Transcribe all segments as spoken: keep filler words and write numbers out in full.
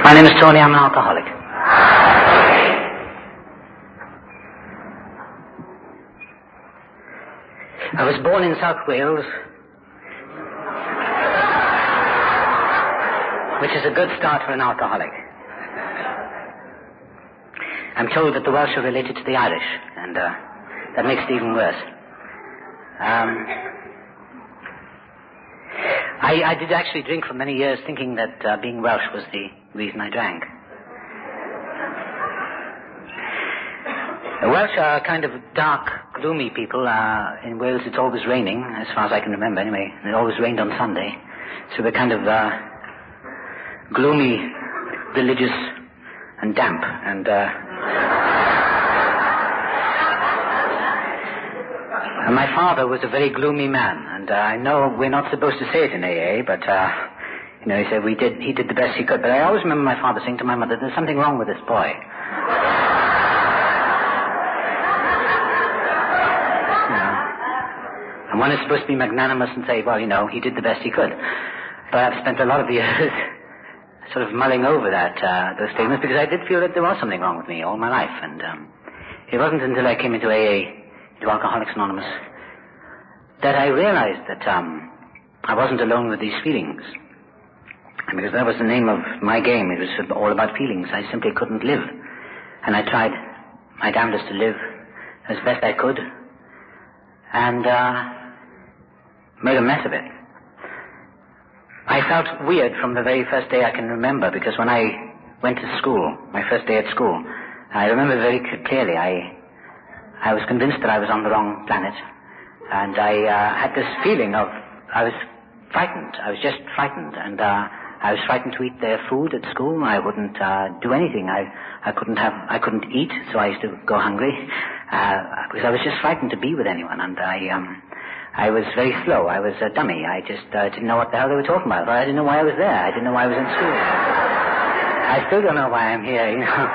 My name is Tony. I'm an alcoholic. I was born in South Wales, which is a good start for an alcoholic. I'm told that the Welsh are related to the Irish, and uh, that makes it even worse. Um, I, I did actually drink for many years, thinking that uh, being Welsh was the reason I drank. The Welsh are kind of dark, gloomy people. Uh, in Wales, it's always raining, as far as I can remember. Anyway, it always rained on Sunday, so we're kind of uh, gloomy, religious, and damp, and. Uh, And my father was a very gloomy man, and uh, I know we're not supposed to say it in A A, but, uh, you know, he said we did, he did the best he could. But I always remember my father saying to my mother, there's something wrong with this boy. You know, and one is supposed to be magnanimous and say, well, you know, he did the best he could. But I've spent a lot of years sort of mulling over that, uh, those statements, because I did feel that there was something wrong with me all my life, and um, it wasn't until I came into A A, to Alcoholics Anonymous, that I realized that um, I wasn't alone with these feelings. And because that was the name of my game. It was all about feelings. I simply couldn't live. And I tried my damnedest to live as best I could, and uh, made a mess of it. I felt weird from the very first day I can remember, because when I went to school, my first day at school, I remember very clearly, I I was convinced that I was on the wrong planet, and I uh, had this feeling of, I was frightened. I was just frightened, and uh, I was frightened to eat their food at school. I wouldn't uh, do anything. I, I couldn't have, I couldn't eat, so I used to go hungry, uh, because I was just frightened to be with anyone, and I, um, I was very slow. I was a dummy. I just uh, didn't know what the hell they were talking about. I didn't know why I was there. I didn't know why I was in school. I still don't know why I'm here, you know.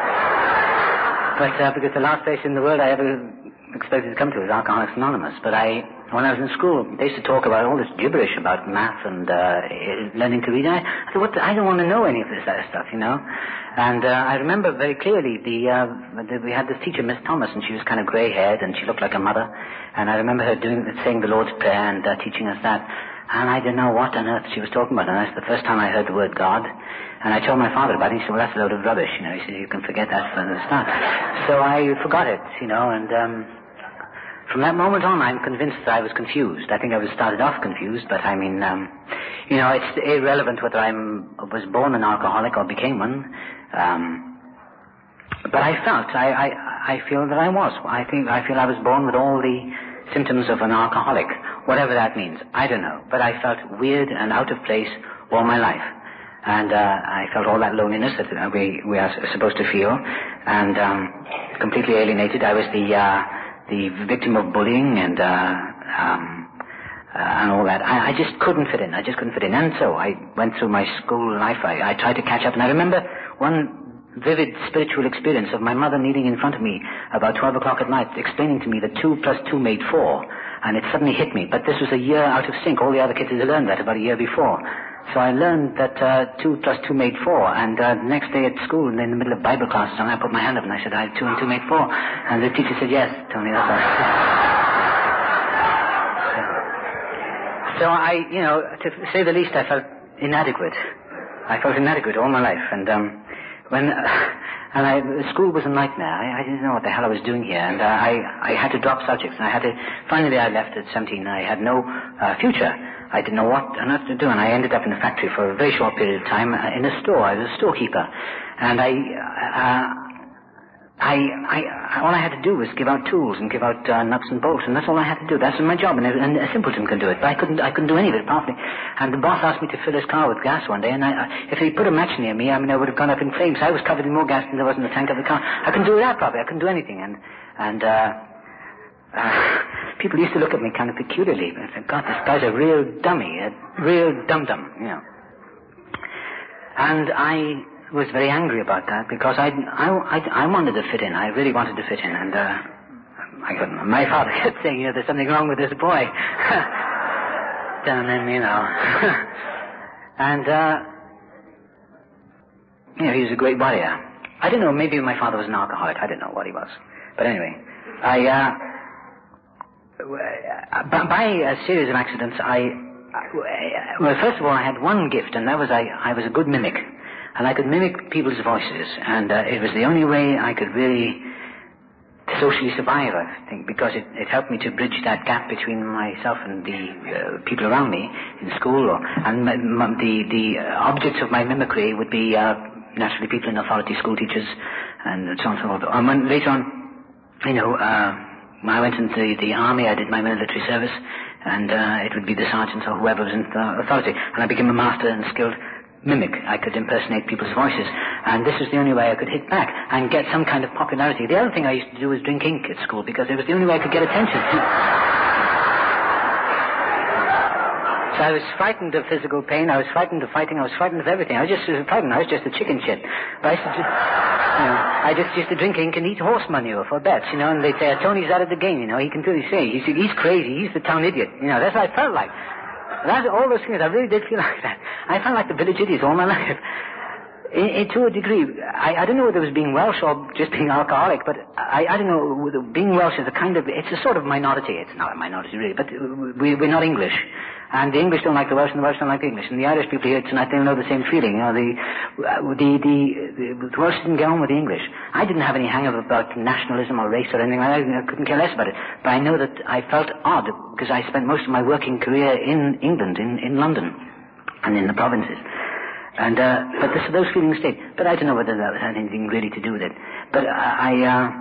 But uh, because the last place in the world I ever expected to come to was Alcoholics Anonymous. But I, when I was in school, they used to talk about all this gibberish about math and uh, learning to read. And I, I thought, what the, I don't want to know any of this other stuff, you know. And uh, I remember very clearly the, uh, the we had this teacher, Miss Thomas, and she was kind of grey-haired, and she looked like a mother. And I remember her doing, saying the Lord's Prayer and uh, teaching us that. And I didn't know what on earth she was talking about. And that's the first time I heard the word God. And I told my father about it. He said, well, that's a load of rubbish. You know, he said, you can forget that from the start. So I forgot it, you know, and um, from that moment on, I'm convinced that I was confused. I think I was started off confused, but I mean, um, you know, it's irrelevant whether I was born an alcoholic or became one. Um, but I felt, I, I, I feel that I was. I think, I feel I was born with all the symptoms of an alcoholic, whatever that means. I don't know. But I felt weird and out of place all my life. And uh, I felt all that loneliness that uh, we, we are supposed to feel, and um, completely alienated. I was the uh, the victim of bullying and uh, um, uh, and all that. I, I just couldn't fit in. I just couldn't fit in. And so I went through my school life. I, I tried to catch up. And I remember one vivid spiritual experience of my mother kneeling in front of me about twelve o'clock at night, explaining to me that two plus two made four. And it suddenly hit me. But this was a year out of sync. All the other kids had learned that about a year before. So I learned that uh, two plus two made four, and uh, the next day at school, in the middle of Bible classes, and I put my hand up and I said, I two and two made four. And the teacher said, yes, Tony, that's right. So I, you know, to say the least, I felt inadequate. I felt inadequate all my life, and um, when, uh, and I, school was a nightmare. I, I didn't know what the hell I was doing here, and uh, I, I had to drop subjects, and I had to, finally I left at seventeen, I had no uh, future. I didn't know what on earth to do, and I ended up in a factory for a very short period of time uh, in a store. I was a storekeeper, and I, uh, I, I, all I had to do was give out tools and give out uh, nuts and bolts, and that's all I had to do. That's my job, and, and a simpleton can do it, but I couldn't, I couldn't do any of it properly. And the boss asked me to fill his car with gas one day, and I, if he put a match near me, I mean, I would have gone up in flames. I was covered in more gas than there was in the tank of the car. I couldn't do that properly. I couldn't do anything, and, and. Uh, Uh, people used to look at me kind of peculiarly. I said, God, this guy's a real dummy, a real dum-dum, you know. And I was very angry about that because I, I, I, I wanted to fit in. I really wanted to fit in. And uh, I couldn't. My father kept saying, you know, there's something wrong with this boy. Damn him, you know. And uh, you know, he was a great warrior. I don't know, maybe my father was an alcoholic. I don't know what he was. But anyway, I, uh, by, by a series of accidents, I, well, first of all, I had one gift, and that was I, I was a good mimic. And I could mimic people's voices, and uh, it was the only way I could really socially survive, I think, because it, it helped me to bridge that gap between myself and the uh, people around me in school. Or, and my, my, the, the objects of my mimicry would be uh, naturally people in authority, school teachers, and so on and so forth. And when, later on, you know, uh, when I went into the, the army, I did my military service, and uh, it would be the sergeants or whoever was in uh, authority. And I became a master and skilled mimic. I could impersonate people's voices, and this was the only way I could hit back and get some kind of popularity. The other thing I used to do was drink ink at school, because it was the only way I could get attention. So I was frightened of physical pain, I was frightened of fighting, I was frightened of everything. I was just uh, frightened, I was just a chicken shit. But I used to just, you know, I just used to drink ink and eat horse manure for bets, you know, and they'd say, Tony's out of the game, you know, he can do his thing. He's, he's crazy, he's the town idiot. You know, that's what I felt like. That's all those things, I really did feel like that. I felt like the village idiot all my life. In, in, to a degree, I, I don't know whether it was being Welsh or just being alcoholic, but I, I don't know, whether being Welsh is a kind of, it's a sort of minority. It's not a minority really, but we, we're not English. And the English don't like the Welsh, and the Welsh don't like the English. And the Irish people here tonight, they'll know the same feeling. You know, the, the, the, the, the Welsh didn't get on with the English. I didn't have any hang-up about nationalism or race or anything like that. I couldn't care less about it. But I know that I felt odd, because I spent most of my working career in England, in, in London, and in the provinces. And, uh, but this, those feelings stayed. But I don't know whether that had anything really to do with it. But I,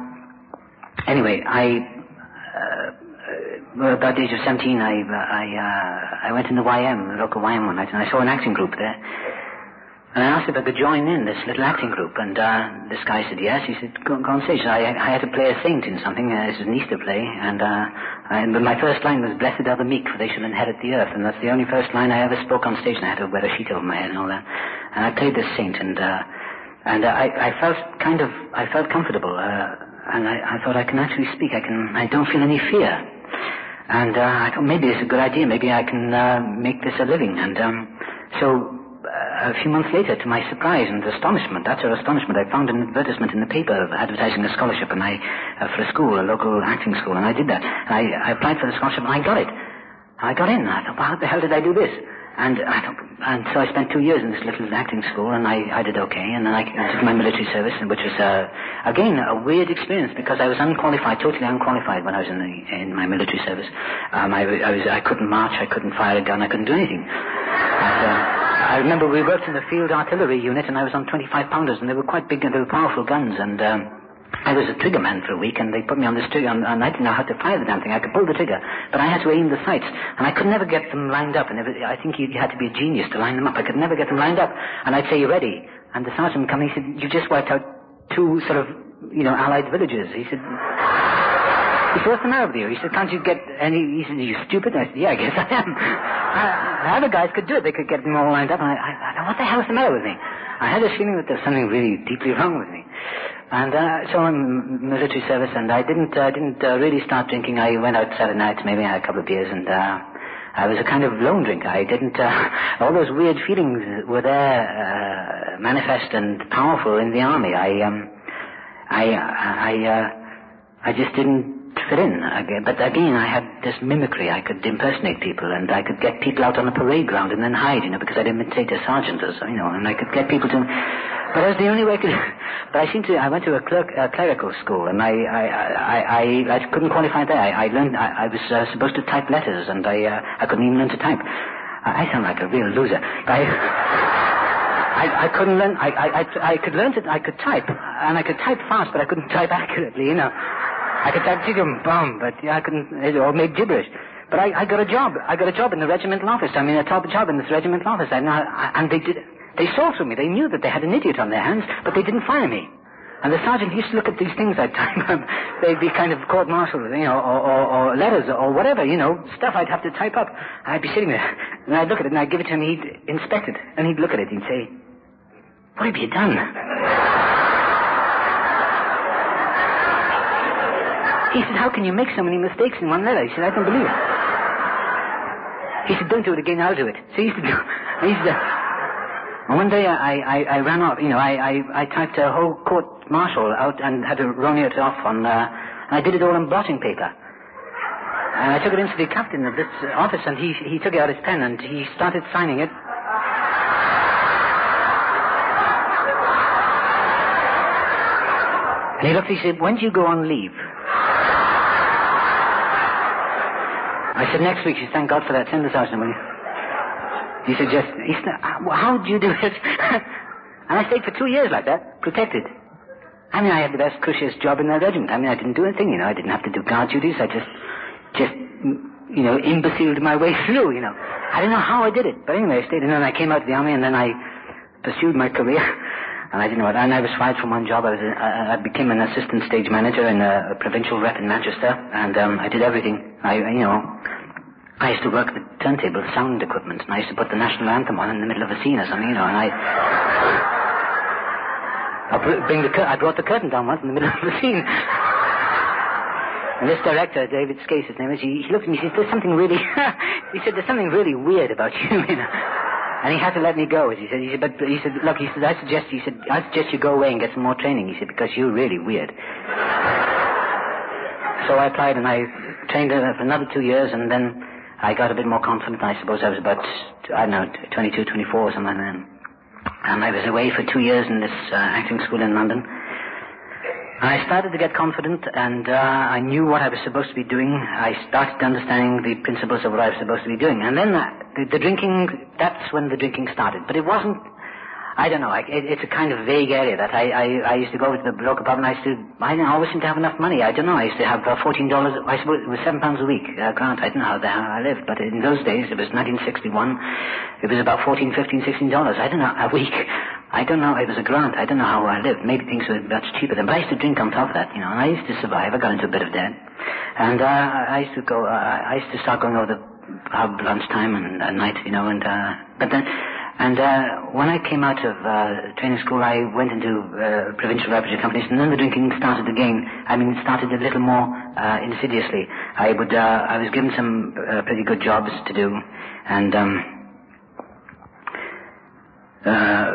uh, anyway, I, uh, well, about the age of seventeen, I, uh, I, uh, I went in the Y M, the local Y M one night, and I saw an acting group there. And I asked if I could join in this little acting group, and, uh, this guy said yes. He said, go, go on stage. So I, I had to play a saint in something. Uh, this was an Easter play, and, uh, and my first line was, blessed are the meek, for they shall inherit the earth. And that's the only first line I ever spoke on stage, and I had to wear a sheet over my head and all that. And I played this saint, and, uh, and, uh, I, I felt kind of, I felt comfortable, uh, and I, I thought I can actually speak. I can, I don't feel any fear. And, uh, I thought maybe it's a good idea. Maybe I can, uh, make this a living. And, um, so, a few months later, to my surprise and astonishment, utter astonishment, I found an advertisement in the paper advertising a scholarship, and I, uh, for a school, a local acting school, and I did that. And I, I applied for the scholarship, and I got it. I got in. I thought, well, how the hell did I do this? And I thought, and so I spent two years in this little acting school, and I, I did okay, and then I did my military service, which was, uh, again, a weird experience, because I was unqualified, totally unqualified when I was in the, in my military service. Um, I, I was, I couldn't march, I couldn't fire a gun, I couldn't do anything. And, uh, I remember we worked in the field artillery unit, and I was on twenty-five pounders, and they were quite big, and they were powerful guns, and um, I was a trigger man for a week, and they put me on this trigger, and, and I didn't know how to fire the damn thing. I could pull the trigger, but I had to aim the sights, and I could never get them lined up, and it, I think you, you had to be a genius to line them up. I could never get them lined up, and I'd say, you ready? And the sergeant would come, he said, you just wiped out two sort of, you know, allied villages. He said... He said, what's the matter with you? He said, can't you get any... He said, are you stupid? I said, yeah, I guess I am. uh, the other guys could do it. They could get them all lined up. And I, I, I thought, what the hell is the matter with me? I had this feeling that there's something really deeply wrong with me. And uh, so I'm in military service, and I didn't uh, didn't uh, really start drinking. I went out Saturday nights, maybe I had a couple of beers, and uh, I was a kind of lone drinker. I didn't... Uh, all those weird feelings were there, uh, manifest and powerful in the army. I, um, I, I, uh, I just didn't fit in. But again, I had this mimicry. I could impersonate people, and I could get people out on a parade ground and then hide, you know, because I'd imitate a sergeant or so, you know, and I could get people to... But that was the only way I could... But I seemed to... I went to a clerk, uh, clerical school, and I I, I, I, I couldn't qualify there. I, I learned... I, I was uh, supposed to type letters, and I uh, I couldn't even learn to type. I, I sound like a real loser. I... I, I couldn't learn... I, I, I, I could learn to... I could type, and I could type fast, but I couldn't type accurately, you know. I could type chicken bum, but yeah, I couldn't, or make gibberish. But I, I got a job. I got a job in the regimental office. I mean, a top job in this regimental office. And, I, and they did, they saw through me. They knew that they had an idiot on their hands, but they didn't fire me. And the sergeant used to look at these things I'd type up. They'd be kind of court-martial, you know, or, or, or letters, or whatever, you know, stuff I'd have to type up. I'd be sitting there, and I'd look at it, and I'd give it to him, he'd inspect it, and he'd look at it, he'd say, what have you done? He said, how can you make so many mistakes in one letter? He said, I don't believe it. He said, don't do it again, I'll do it. So he used to do... He used to... And one day I, I, I ran off, you know, I, I, I typed a whole court-martial out and had to run it off on, uh, and I did it all on blotting paper. And I took it into the captain of this office, and he, he took out his pen, and he started signing it. And he looked, he said, when do you go on leave? I said, next week. He said, thank God for that. Send this out to me. He said, just, he said, how did you do it? And I stayed for two years like that, protected. I mean, I had the best, cushiest job in the regiment. I mean, I didn't do anything, you know. I didn't have to do guard duties. I just, just, you know, imbeciled my way through, you know. I don't know how I did it. But anyway, I stayed, and then I came out of the army, and then I pursued my career. And I didn't know what, and I was fired from one job. I was, a, I, I became an assistant stage manager in a, a provincial rep in Manchester, and um, I did everything. I, you know, I used to work the turntable, sound equipment, and I used to put the national anthem on in the middle of a scene or something, you know, and I, I bring the, I brought the curtain down once in the middle of the scene. And this director, David Skase, his name is, he, he looked at me, he said, there's something really, he said, there's something really weird about you, you know. And he had to let me go, as he said. He said, but he said, look, he said, I suggest, he said, I suggest you go away and get some more training. He said, because you're really weird. So I applied, and I trained uh, for another two years, and then I got a bit more confident. I suppose I was about, I don't know, twenty-two, twenty-four or something like that. And I was away for two years in this uh, acting school in London. I started to get confident, and uh, I knew what I was supposed to be doing. I started understanding the principles of what I was supposed to be doing. And then uh, the, the drinking, that's when the drinking started. But it wasn't, I don't know, I, it, it's a kind of vague area that I, I, I used to go to the local pub, and I used to, I didn't always seem to have enough money. I don't know, I used to have uh, fourteen dollars, I suppose it was seven pounds a week, uh, grant. I don't know how, the, how I lived, but in those days, it was nineteen sixty-one, it was about fourteen, fifteen, sixteen dollars, I don't know, a week. I don't know, it was a grant, I don't know how I lived. Maybe things were much cheaper then, but I used to drink on top of that, you know, and I used to survive. I got into a bit of debt. And uh, I used to go, uh, I used to start going over the pub lunchtime and at night, you know, and, uh, but then, and uh, when I came out of uh, training school, I went into uh, provincial repertory companies, and then the drinking started again. I mean, it started a little more uh, insidiously. I would, uh, I was given some uh, pretty good jobs to do, and um, uh,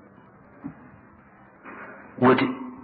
would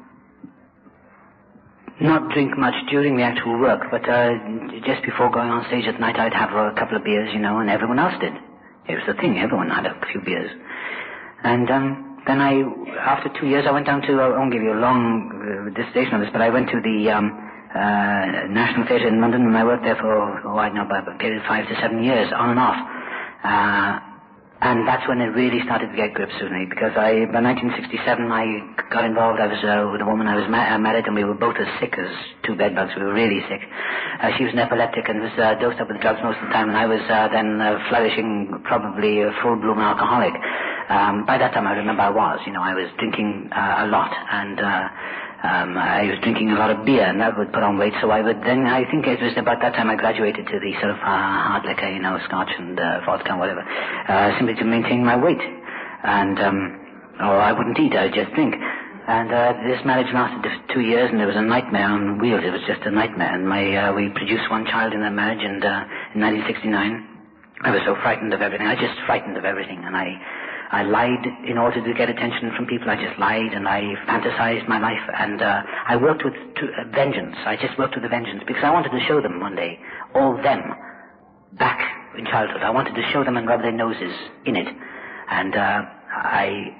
not drink much during the actual work, but uh, just before going on stage at night, I'd have a couple of beers, you know, and everyone else did. It was the thing, everyone had a few beers. And um, then I, after two years, I went down to, I won't give you a long uh, dissertation on this, but I went to the um, uh, National Theatre in London, and I worked there for, oh, I don't know, about a period of five to seven years, on and off. Uh, and that's when it really started to get grips with me, because I, by nineteen sixty-seven, I got involved. I was uh, with a woman I was ma- married, and we were both as sick as two bedbugs. We were really sick. Uh, she was an epileptic and was uh, dosed up with drugs most of the time, and I was uh, then uh, flourishing, probably a full-bloom alcoholic. Um, by that time, I remember I was. You know, I was drinking uh, a lot, and uh, um, I was drinking a lot of beer, and that would put on weight. So I would then, I think it was about that time I graduated to the sort of uh, hard liquor, you know, scotch and uh, vodka and whatever, uh, simply to maintain my weight. And, um, or I wouldn't eat, I would just drink. And uh, this marriage lasted two years, and it was a nightmare on wheels. It was just a nightmare. And my, uh, we produced one child in that marriage, and uh, in nineteen sixty-nine, I was so frightened of everything. I was just frightened of everything, and I, I lied in order to get attention from people. I just lied, and I fantasized my life, and uh, I worked with to, uh, vengeance. I just worked with a vengeance, because I wanted to show them one day, all them, back in childhood. I wanted to show them and rub their noses in it. And uh, I...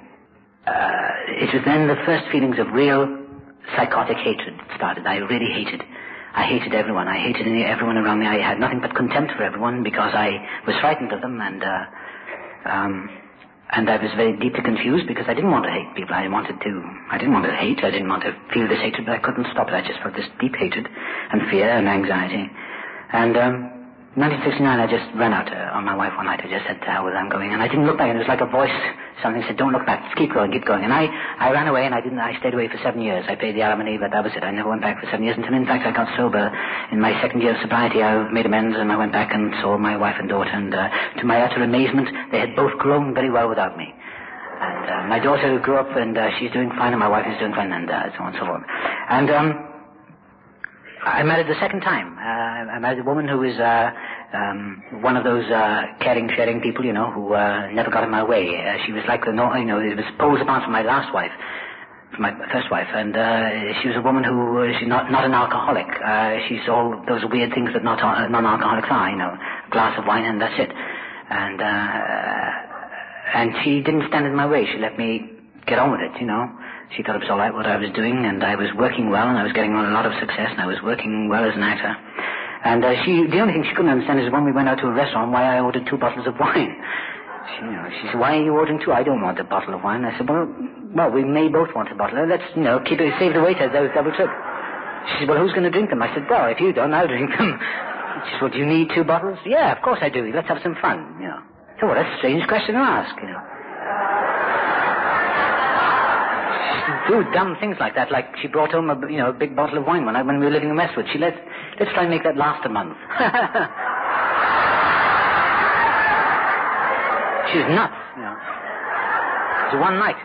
Uh, it was then the first feelings of real psychotic hatred started. I really hated. I hated everyone. I hated everyone around me. I had nothing but contempt for everyone because I was frightened of them, and uh, um, and I was very deeply confused because I didn't want to hate people. I wanted to. I didn't want to hate. I didn't want to feel this hatred, but I couldn't stop it. I just felt this deep hatred and fear and anxiety. And um, in nineteen sixty-nine, I just ran out uh, on my wife one night. I just said to her, well, I'm going. And I didn't look back, and it was like a voice. Something said, don't look back. Just keep going, keep going. And I, I ran away, and I didn't. I stayed away for seven years. I paid the alimony, but that was it. I never went back for seven years. Until, in fact, I got sober. In my second year of sobriety, I made amends, and I went back and saw my wife and daughter. And uh, to my utter amazement, they had both grown very well without me. And uh, my daughter grew up, and uh, she's doing fine, and my wife is doing fine, and uh, so on and so forth. And um, I married the second time. Uh, I married a woman who was uh, um, one of those uh, caring, sharing people, you know, who uh, never got in my way. Uh, she was like the, you know, it was poles apart from my last wife, from my first wife, and uh, she was a woman who, uh, she's not not an alcoholic. Uh, she's all those weird things that not uh, non-alcoholics are, you know, a glass of wine and that's it. And uh, and she didn't stand in my way. She let me get on with it, you know. She thought it was all right what I was doing, and I was working well, and I was getting a lot of success, and I was working well as an actor. And uh, she, the only thing she couldn't understand is when we went out to a restaurant, why I ordered two bottles of wine. She, you know, she said, why are you ordering two? I don't want a bottle of wine. I said, well, well, we may both want a bottle. Let's, you know, keep it, save the waiter, that was double trip. She said, well, who's going to drink them? I said, well, if you don't, I'll drink them. She said, well, do you need two bottles? Yeah, of course I do. Let's have some fun, you know. So what a strange question to ask, you know. Do dumb things like that, like she brought home a, you know, a big bottle of wine when, I, when we were living in Westwood. She let, let's try and make that last a month. She's nuts, you know. It's one night.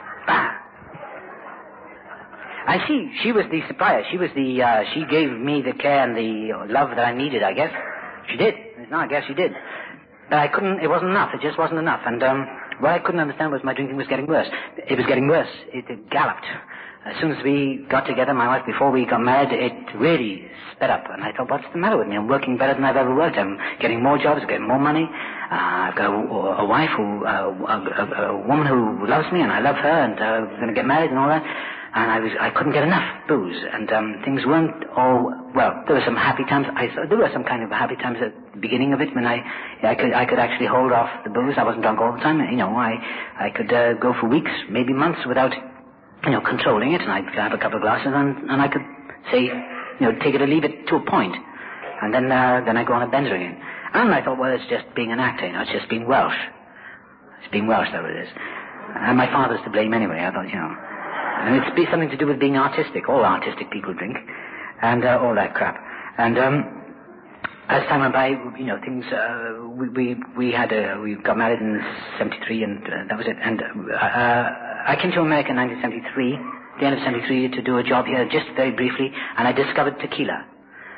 And she, she was the supplier. She was the, uh, she gave me the care and the love that I needed, I guess. She did. No, I guess she did. But I couldn't, it wasn't enough. It just wasn't enough. And, um, what I couldn't understand was my drinking was getting worse. It was getting worse. It, it galloped. As soon as we got together, my wife, before we got married, it really sped up. And I thought, what's the matter with me? I'm working better than I've ever worked. I'm getting more jobs, getting more money. Uh, I've got a, a wife who, uh, a, a, a woman who loves me, and I love her, and uh, we're going to get married and all that. And I was, I couldn't get enough booze, and um, things weren't all, well, there were some happy times. I, there were some kind of happy times at the beginning of it when I, I could, I could actually hold off the booze. I wasn't drunk all the time. You know, I, I could uh, go for weeks, maybe months without, you know, controlling it, and I'd have a couple of glasses, and, and I could say, you know, take it or leave it to a point, and then, uh, then I go on a bender again. And I thought, well, it's just being an actor, you know, it's just being Welsh. It's being Welsh, that it is. And my father's to blame anyway. I thought, you know. And it's be something to do with being artistic. All artistic people drink. And uh, all that crap. And um, as time went by, you know, things, uh, we, we we had, a, we got married in seventy-three, and uh, that was it. And uh, I came to America in nineteen seventy-three, the end of seventy-three, to do a job here, just very briefly, and I discovered tequila.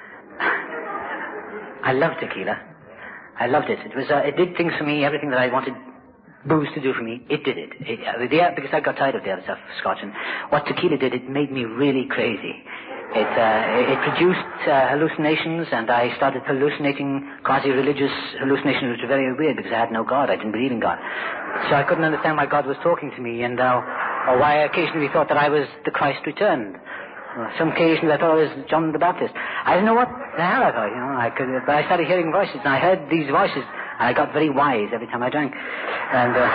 I love tequila. I loved it. It was, uh, it did things for me, everything that I wanted booze to do for me, it did it. it uh, the, because I got tired of the other stuff, Scotch, and what tequila did, it made me really crazy. It, uh, it produced uh, hallucinations, and I started hallucinating quasi-religious hallucinations, which were very weird because I had no God. I didn't believe in God. So I couldn't understand why God was talking to me, and uh, or why I occasionally thought that I was the Christ returned. Well, some occasions I thought I was John the Baptist. I didn't know what the hell I thought, you know. I could, but I started hearing voices, and I heard these voices, and I got very wise every time I drank. And uh,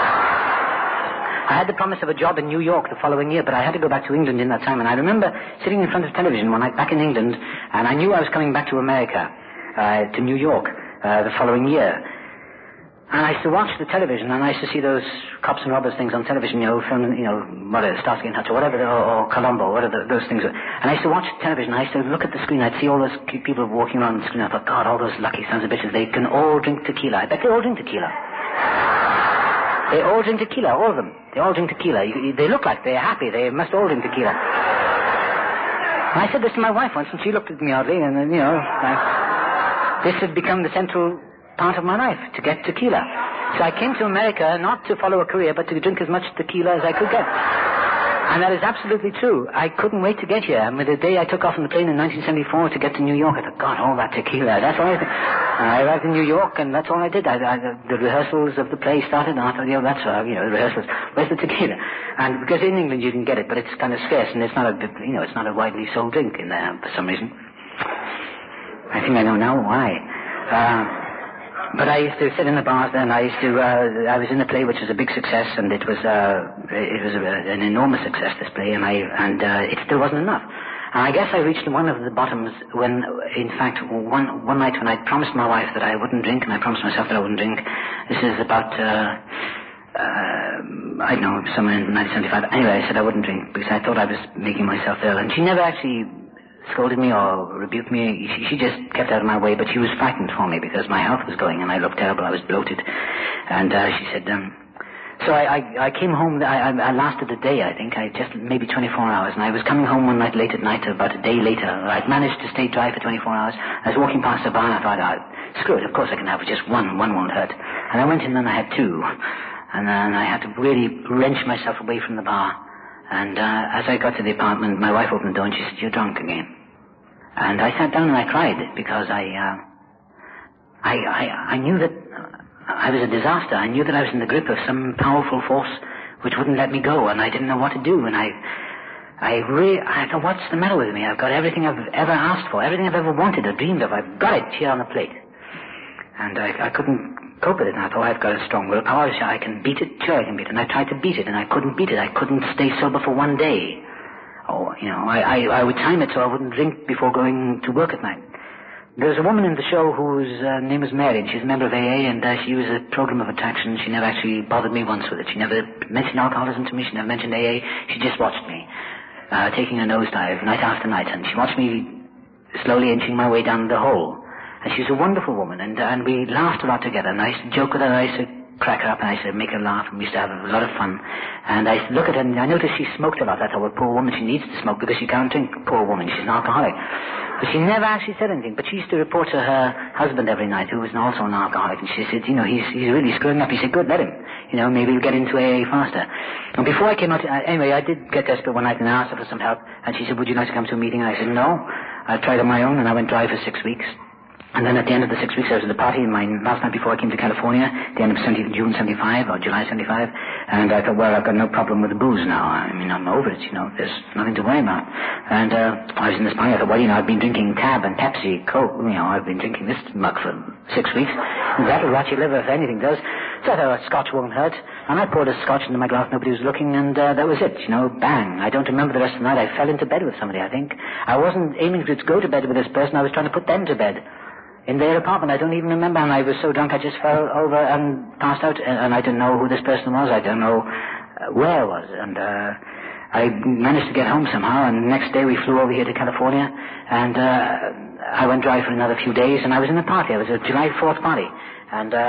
I had the promise of a job in New York the following year, but I had to go back to England in that time. And I remember sitting in front of television one night back in England, and I knew I was coming back to America, uh, to New York, uh, the following year. And I used to watch the television, and I used to see those cops and robbers things on television, you know, from, you know, whatever, Starsky and Hutch, or whatever, or, or Columbo, whatever those things were. And I used to watch television, and I used to look at the screen, I'd see all those people walking around the screen, I thought, God, all those lucky sons of bitches, they can all drink tequila. I bet they all drink tequila. They all drink tequila, all of them. They all drink tequila. You, you, they look like they're happy, they must all drink tequila. And I said this to my wife once, and she looked at me oddly, and then, you know, I, this had become the central part of my life, to get tequila. So I came to America not to follow a career, but to drink as much tequila as I could get. And that is absolutely true. I couldn't wait to get here. I mean, the day I took off on the plane in nineteen seventy-four to get to New York, I thought, God, all that tequila, that's all I did. And I arrived in New York, and that's all I did. I, I, the rehearsals of the play started, and I thought, you know, that's, uh, you know, the rehearsals. Where's the tequila? And because in England you can get it, but it's kind of scarce, and it's not a, you know, it's not a widely sold drink in there for some reason. I think I know now why. Uh, But I used to sit in the bars then. I used to, uh, I was in a play which was a big success, and it was, uh, it was a, an enormous success, this play, and I, and, uh, it still wasn't enough. And I guess I reached one of the bottoms when, in fact, one, one night when I promised my wife that I wouldn't drink, and I promised myself that I wouldn't drink. This is about, uh, uh, I don't know, somewhere in nineteen seventy-five. Anyway, I said I wouldn't drink because I thought I was making myself ill, and she never actually scolded me or rebuked me. She, she just kept out of my way, but she was frightened for me because my health was going and I looked terrible. I was bloated. And uh, she said, um, So I, I, I came home, I, I lasted a day, I think, I just maybe twenty-four hours, and I was coming home one night late at night, about a day later. I'd managed to stay dry for twenty-four hours. I was walking past the bar, and I thought, oh, screw it, of course I can have just one, one won't hurt. And I went in and I had two, and then I had to really wrench myself away from the bar. And uh, as I got to the apartment, my wife opened the door and she said, you're drunk again. And I sat down and I cried because I, uh, I, I, I knew that I was a disaster. I knew that I was in the grip of some powerful force which wouldn't let me go, and I didn't know what to do. And I, I really, I thought, what's the matter with me? I've got everything I've ever asked for, everything I've ever wanted or dreamed of. I've got it here on the plate. And I, I couldn't cope with it. And I thought, I've got a strong willpower. I can beat it. Sure, I can beat it. And I tried to beat it, and I couldn't beat it. I couldn't stay sober for one day. Oh, you know, I, I, I would time it so I wouldn't drink before going to work at night. There was a woman in the show whose uh, name was Mary, and she's a member of A A, and uh, she was a program of attraction. She never actually bothered me once with it. She never mentioned alcoholism to me. She never mentioned A A. She just watched me, uh, taking a nosedive night after night, and she watched me slowly inching my way down the hole. And she's a wonderful woman, and, uh, and we laughed a lot together, and I used to joke with her, and I used to crack her up, and I used to make her laugh, and we used to have a lot of fun. And I used to look at her, and I noticed she smoked a lot. I thought, well, poor woman, she needs to smoke because she can't drink. Poor woman, she's an alcoholic. But she never actually said anything. But she used to report to her husband every night, who was also an alcoholic, and she said, you know, he's he's really screwing up. He said, good, let him. You know, maybe he'll get into A A faster. And before I came out, uh, anyway, I did get desperate one night and I asked her for some help, and she said, would you like to come to a meeting? And I said, no. I tried on my own, and I went dry for six weeks. And then at the end of the six weeks, I was at the party in my last night before I came to California, the end of June seventy-five or July seventy-five. And I thought, well, I've got no problem with the booze now. I mean, I'm over it, you know. There's nothing to worry about. And uh, I was in this party. I thought, well, you know, I've been drinking Tab and Pepsi, Coke. You know, I've been drinking this mug for six weeks. And that'll rot your liver if anything does. So I thought, oh, scotch won't hurt. And I poured a scotch into my glass. Nobody was looking, and uh, that was it. You know, bang. I don't remember the rest of the night. I fell into bed with somebody, I think. I wasn't aiming to go to bed with this person. I was trying to put them to bed. In their apartment, I don't even remember, and I was so drunk I just fell over and passed out, and, and I didn't know who this person was. I don't know uh, where I was, and uh, I managed to get home somehow, and the next day we flew over here to California, and uh, I went dry for another few days, and I was in a party. It was a July fourth party, and uh,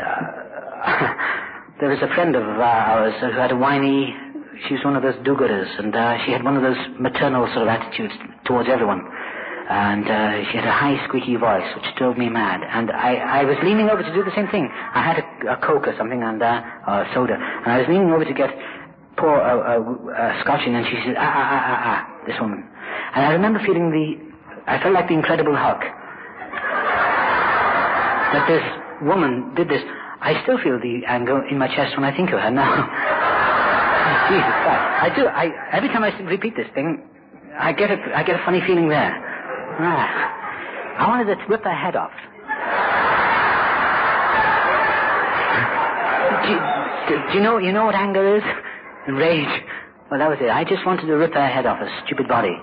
uh, there was a friend of uh, ours who had a whiny, she was one of those do-gooders, and uh, she had one of those maternal sort of attitudes towards everyone. And uh, she had a high, squeaky voice, which drove me mad. And I, I was leaning over to do the same thing. I had a, a Coke or something, and uh, or a soda. And I was leaning over to get pour a, a, a scotch in, and she said, ah, ah, ah, ah, ah, this woman. And I remember feeling the, I felt like the Incredible Hulk. That this woman did this. I still feel the anger in my chest when I think of her now. Jesus Christ. I do. I, every time I repeat this thing, I get a, I get a funny feeling there. Ah, I wanted to rip her head off. do, do, do you know you know what anger is? Rage. Well, that was it. I just wanted to rip her head off her stupid body.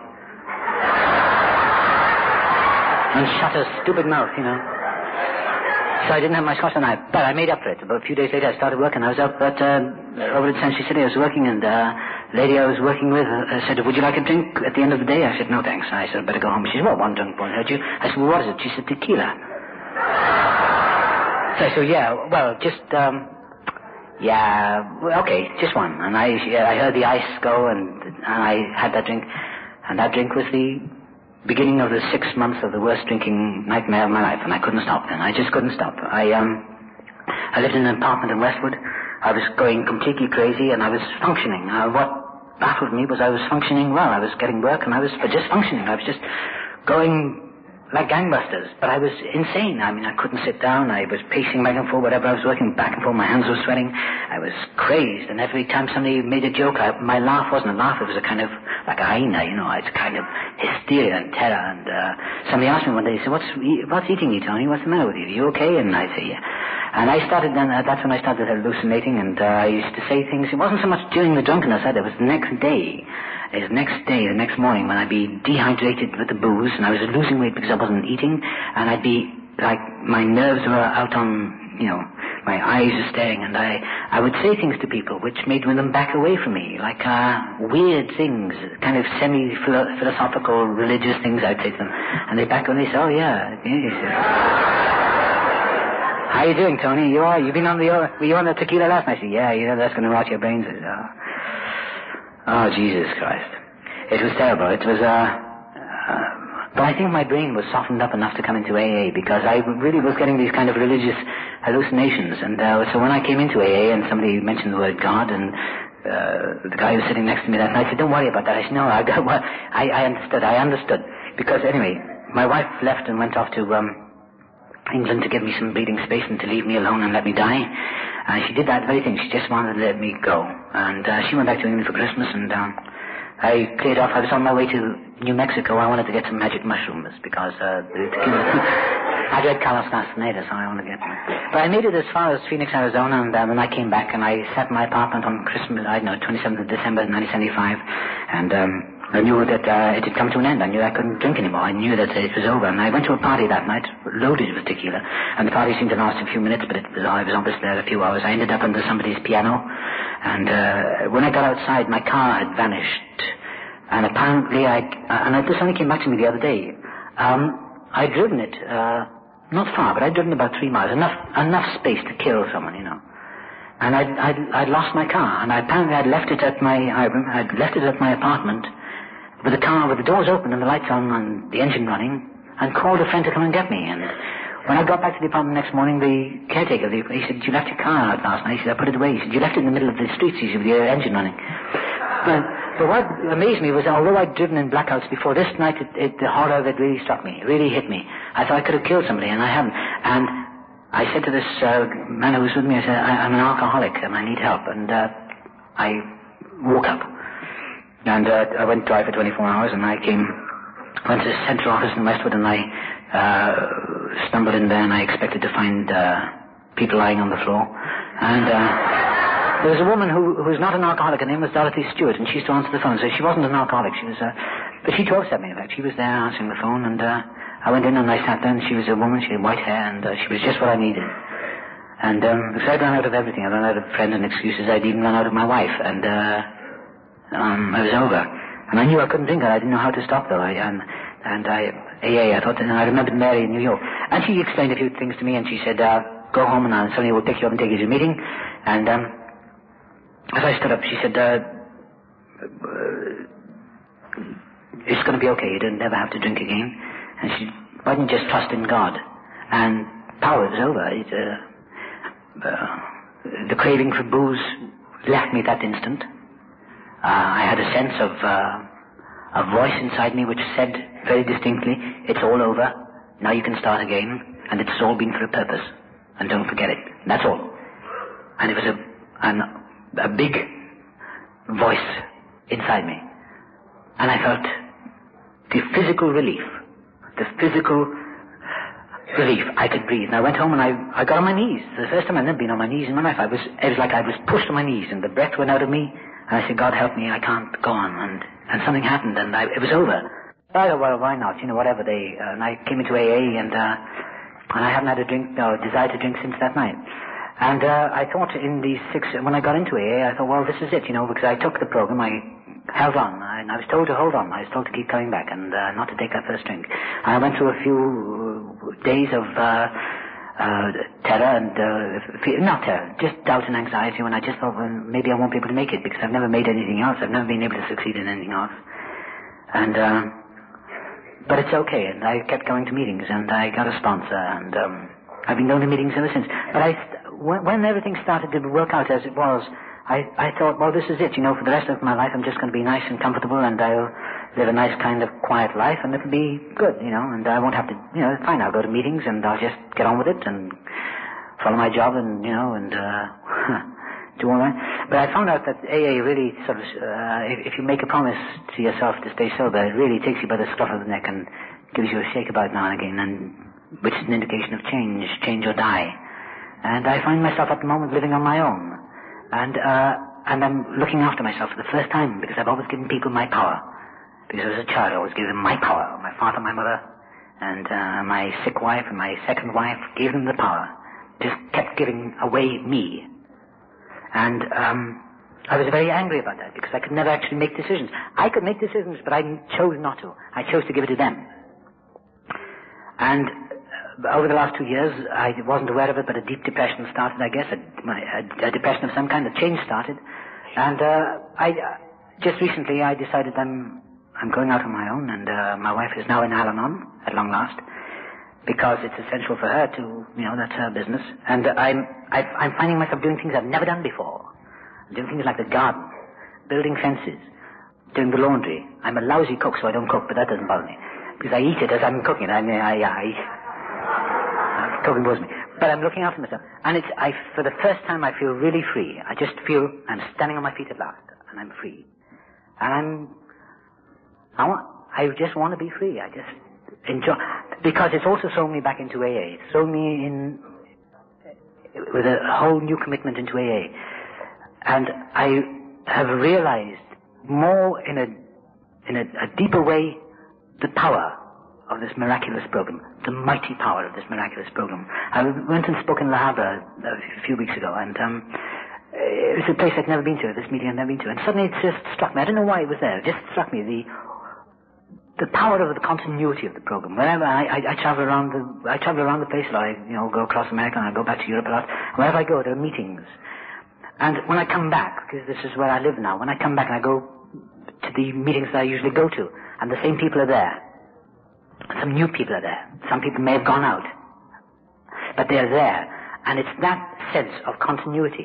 And shut her stupid mouth, you know. So I didn't have my scotch that night, but I made up for it. About a few days later, I started working. I was up at, uh, over at Century City. I was working, and uh, the lady I was working with uh, said, would you like a drink at the end of the day? I said, no, thanks. I said, better go home. She said, well, one drink won't hurt you. I said, well, what is it? She said, tequila. So I said, yeah, well, just, um, yeah, okay, just one. And I, I heard the ice go, and, and I had that drink, and that drink was the beginning of the six months of the worst drinking nightmare of my life, and I couldn't stop then. I just couldn't stop. I um, I lived in an apartment in Westwood. I was going completely crazy, and I was functioning. Uh, what baffled me was I was functioning well. I was getting work, and I was just functioning. I was just going like gangbusters, but I was insane. I mean, I couldn't sit down. I was pacing back and forth, whatever I was working, back and forth. My hands were sweating. I was crazed, and every time somebody made a joke, I, my laugh wasn't a laugh. It was a kind of, like a hyena, you know. It's kind of hysteria and terror. And uh, somebody asked me one day, he said, what's, what's eating you, Tony? What's the matter with you? Are you okay? And I say, yeah. And I started then, uh, that's when I started hallucinating, and uh, I used to say things. It wasn't so much during the drunkenness either. It was the next day. It was the next day, the next morning, when I'd be dehydrated with the booze, and I was losing weight because I wasn't eating, and I'd be, like, my nerves were out on, you know, my eyes were staring, and I, I would say things to people which made them back away from me, like, uh, weird things, kind of semi-philosophical, religious things I'd say to them, and they back away and they say, oh, yeah, yes. How you doing, Tony? You are? You been on the, uh, were you on the tequila last night? I said, yeah, you know, that's going to rot your brains. Uh, oh, Jesus Christ. It was terrible. It was, uh, uh, but I think my brain was softened up enough to come into A A because I really was getting these kind of religious hallucinations. And uh, so when I came into A A and somebody mentioned the word God and uh, the guy who was sitting next to me that night said, don't worry about that. I said, no, I, got, well, I, I understood. I understood. Because anyway, my wife left and went off to um, England to give me some breathing space and to leave me alone and let me die. And she did that very thing. She just wanted to let me go. And uh, she went back to England for Christmas and um, I cleared off. I was on my way to New Mexico. I wanted to get some magic mushrooms because uh, the tequila... I read Carlos Castaneda, so I wanted to get them. But I made it as far as Phoenix, Arizona, and uh, then I came back and I sat in my apartment on Christmas, I don't know, twenty-seventh of December nineteen seventy-five, and um, I knew that uh, it had come to an end. I knew I couldn't drink anymore. I knew that it was over. And I went to a party that night, loaded with tequila, and the party seemed to last a few minutes, but it was, I was obviously there a few hours. I ended up under somebody's piano, and uh, when I got outside, my car had vanished. And apparently I, and this only came back to me the other day, um, I'd driven it, uh, not far, but I'd driven about three miles, enough, enough space to kill someone, you know. And I'd, I'd, I'd lost my car, and I, apparently I'd left it at my, I'd left it at my apartment, with the car, with the doors open and the lights on and the engine running, and called a friend to come and get me. And when I got back to the apartment next morning, the caretaker, the, he said, you left your car out last night. He said, I put it away. He said, you left it in the middle of the street, he said, with your engine running. But, but what amazed me was, although I'd driven in blackouts before, this night it, it, the horror of it really struck me. It really hit me. I thought I could have killed somebody, and I haven't. And I said to this uh, man who was with me, I said, I, I'm an alcoholic and I need help. And uh, I woke up. And uh, I went drive for twenty-four hours, and I came, went to the central office in Westwood, and I uh, stumbled in there, and I expected to find uh, people lying on the floor. And uh, there was a woman who, who was not an alcoholic. Her name was Dorothy Stewart, and she used to answer the phone. So she wasn't an alcoholic. She was, uh, but she drove at me, in fact. She was there answering the phone, and uh, I went in and I sat there, and she was a woman. She had white hair, and uh, she was just what I needed. And um, because I'd run out of everything. I'd run out of friends and excuses. I'd even run out of my wife, and uh, um, it was over. And I knew I couldn't drink it. I didn't know how to stop, though. I, and and I, A A, I thought, and I remembered Mary in New York. And she explained a few things to me, and she said, uh, go home, and somebody will pick you up and take you to a meeting. And um, as I stood up, she said, uh, it's going to be okay. You don't never have to drink again. And she, why didn't you just trust in God? And power was over. It, uh, uh, the craving for booze left me that instant. Uh, I had a sense of uh, a voice inside me which said very distinctly, it's all over. Now you can start again. And it's all been for a purpose. And don't forget it. And that's all. And it was a, an, a big voice inside me. And I felt the physical relief. The physical relief. I could breathe. And I went home and I, I got on my knees. The first time I'd never been on my knees in my life. I was, it was like I was pushed on my knees and the breath went out of me. And I said, God help me, I can't go on. And, and something happened and I, it was over. I thought, well, why not? You know, whatever they, uh, and I came into A A and, uh, and I haven't had a drink, no, desire to drink since that night. And, uh, I thought in these six, when I got into A A, I thought, well, this is it, you know, because I took the program, I held on, and I was told to hold on. I was told to keep coming back and, uh, not to take that first drink. And I went through a few days of, uh, Uh, terror and, uh, fear, not terror, just doubt and anxiety when I just thought, well, maybe I won't be able to make it because I've never made anything else. I've never been able to succeed in anything else. And, uh, but it's okay. And I kept going to meetings and I got a sponsor and, um, I've been going to meetings ever since. But I, when, when everything started to work out as it was, I, I thought, well, this is it. You know, for the rest of my life, I'm just going to be nice and comfortable and I'll live a nice kind of quiet life and it'll be good, you know, and I won't have to, you know, fine, I'll go to meetings and I'll just get on with it and follow my job and, you know, and, uh, do all that. But I found out that A A really sort of, uh, if, if you make a promise to yourself to stay sober, it really takes you by the scruff of the neck and gives you a shake about now and again, and which is an indication of change, change or die. And I find myself at the moment living on my own. And, uh, and I'm looking after myself for the first time because I've always given people my power. Because as a child, I always gave them my power. My father, my mother, and uh, my sick wife and my second wife gave them the power. Just kept giving away me. And um, I was very angry about that because I could never actually make decisions. I could make decisions, but I chose not to. I chose to give it to them. And over the last two years, I wasn't aware of it, but a deep depression started, I guess, a, my, a, a depression of some kind, a change started. And uh, I uh, just recently I decided I'm I'm going out on my own, and uh, my wife is now in Al-Anon, at long last, because it's essential for her to, you know, that's her business. And uh, I'm I, I'm finding myself doing things I've never done before. Doing things like the garden, building fences, doing the laundry. I'm a lousy cook, so I don't cook, but that doesn't bother me, because I eat it as I'm cooking it. I mean, I, I, I cooking bores me. But I'm looking after myself. And it's, I, for the first time, I feel really free. I just feel I'm standing on my feet at last, and I'm free. And I'm, I want, I just want to be free. I just enjoy, because it's also thrown me back into A A. It's thrown me in, with a whole new commitment into A A. And I have realized more in a, in a, a deeper way, the power of this miraculous program, the mighty power of this miraculous program. I went and spoke in La Habra a few weeks ago, and um, it was a place I'd never been to, this meeting I'd never been to, and suddenly it just struck me. I don't know why it was there. It just struck me, the the power of the continuity of the program. Wherever I, I, I travel around the, I travel around the place, I you know go across America and I go back to Europe a lot. Wherever I go, there are meetings, and when I come back, because this is where I live now, when I come back and I go to the meetings that I usually go to, and the same people are there. Some new people are there. Some people may have gone out. But they're there. And it's that sense of continuity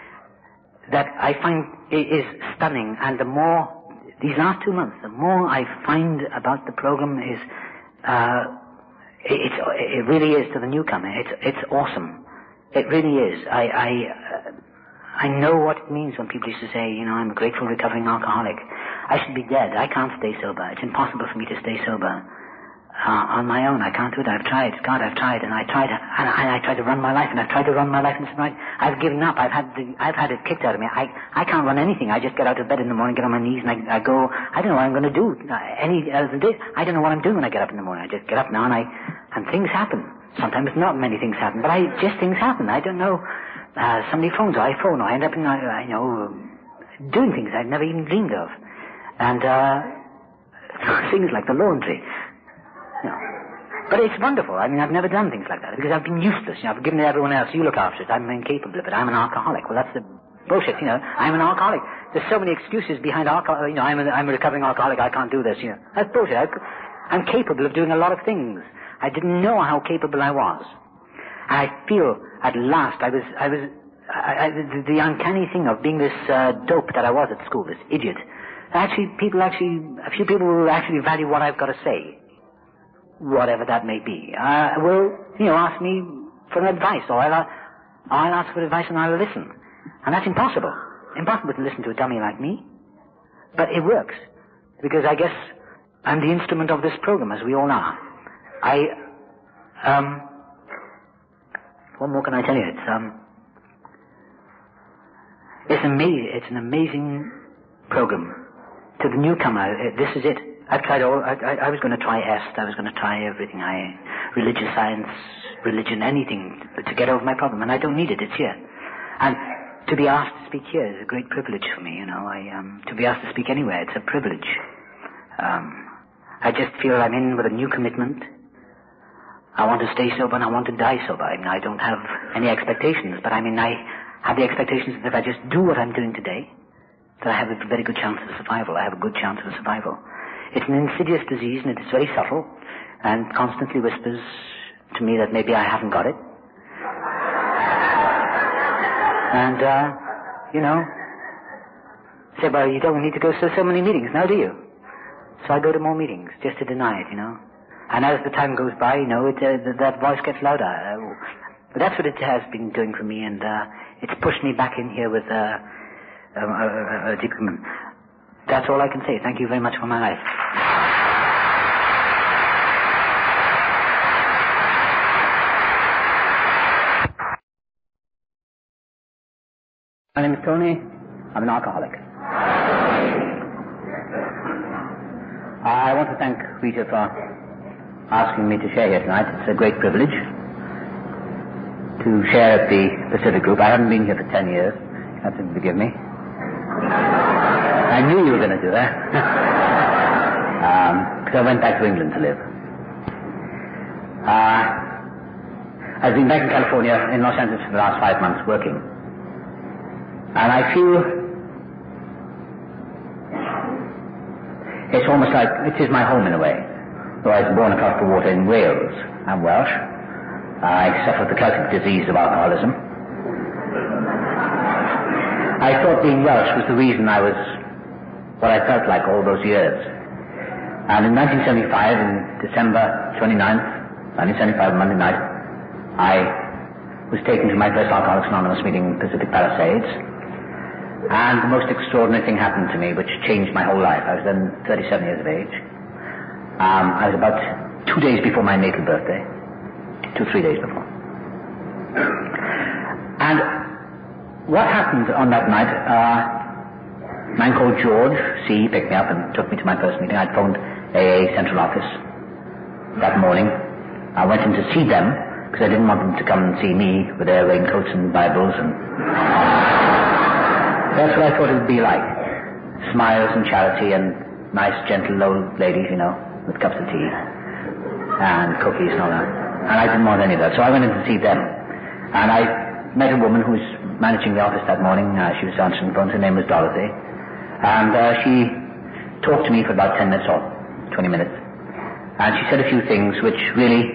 that I find is stunning. And the more, these last two months, the more I find about the program is, uh, it's, it really is to the newcomer. It's, it's awesome. It really is. I, I, uh, I know what it means when people used to say, you know, I'm a grateful recovering alcoholic. I should be dead. I can't stay sober. It's impossible for me to stay sober. Uh, on my own, I can't do it. I've tried. God, I've tried, and I tried, and I, and I tried to run my life, and I've tried to run my life in some right. I've given up. I've had the, I've had it kicked out of me. I, I can't run anything. I just get out of bed in the morning, get on my knees, and I, I go. I don't know what I'm going to do. Any other day, I don't know what I'm doing when I get up in the morning. I just get up now, and I, and things happen. Sometimes not many things happen, but I just things happen. I don't know. Uh, somebody phones, or I phone, or I end up in, uh, you know, doing things I've never even dreamed of, and uh, things like the laundry. You know. But it's wonderful. I mean, I've never done things like that because I've been useless. You know, I've given it to everyone else. You look after it. I'm incapable of it. I'm an alcoholic. Well, that's the bullshit. You know, I'm an alcoholic. There's so many excuses behind alcohol. You know, I'm a, I'm a recovering alcoholic. I can't do this. You know, that's bullshit. I, I'm capable of doing a lot of things. I didn't know how capable I was. And I feel at last I was. I was. I, I, the, the uncanny thing of being this uh, dope that I was at school, this idiot. Actually, people actually, a few people will actually value what I've got to say. Whatever that may be, uh, will, you know, ask me for advice, or I'll, I'll ask for advice and I'll listen. And that's impossible. Impossible to listen to a dummy like me. But it works. Because I guess I'm the instrument of this program, as we all are. I, um, what more can I tell you? It's, um, it's amazing, it's an amazing program. To the newcomer, it, this is it. I've tried all, I, I, I was going to try EST, I was going to try everything, I, religious science, religion, anything to get over my problem, and I don't need it, it's here. And to be asked to speak here is a great privilege for me, you know, I, um, to be asked to speak anywhere, it's a privilege. Um, I just feel I'm in with a new commitment. I want to stay sober and I want to die sober. I mean, I don't have any expectations, but I mean, I have the expectations that if I just do what I'm doing today, that I have a very good chance of survival, I have a good chance of survival. It's an insidious disease, and it's very subtle, and constantly whispers to me that maybe I haven't got it. And, uh, you know, say, well, you don't need to go to so many meetings now, do you? So I go to more meetings, just to deny it, you know. And as the time goes by, you know, it, uh, that voice gets louder. Uh, but that's what it has been doing for me, and uh, it's pushed me back in here with uh, a, a, a deep commitment. That's all I can say. Thank you very much for my life. My name is Tony. I'm an alcoholic. I want to thank Rita for asking me to share here tonight. It's a great privilege to share at the Pacific Group. I haven't been here for ten years. You have to forgive me. I knew you were going to do that. um, because I went back to England to live. Uh, I've been back in California, in Los Angeles for the last five months working. And I feel it's almost like it is my home in a way. Though I was born across the water in Wales. I'm Welsh. I suffered the Celtic disease of alcoholism. I thought being Welsh was the reason I was what I felt like all those years. And in nineteen seventy-five, in December twenty-ninth, nineteen seventy-five, Monday night, I was taken to my first Alcoholics Anonymous meeting in Pacific Palisades. And the most extraordinary thing happened to me, which changed my whole life. I was then thirty-seven years of age. Um, I was about two days before my natal birthday. Two, three days before. And what happened on that night, uh, a man called George C. picked me up and took me to my first meeting. I'd phoned A A Central Office that morning. I went in to see them because I didn't want them to come and see me with their raincoats and Bibles, and that's what I thought it would be like. Smiles and charity and nice, gentle old ladies, you know, with cups of tea and cookies and all that. And I didn't want any of that, so I went in to see them. And I met a woman who was managing the office that morning. Uh, she was answering the phone. Her name was Dorothy. And uh, she talked to me for about ten minutes or twenty minutes. And she said a few things which really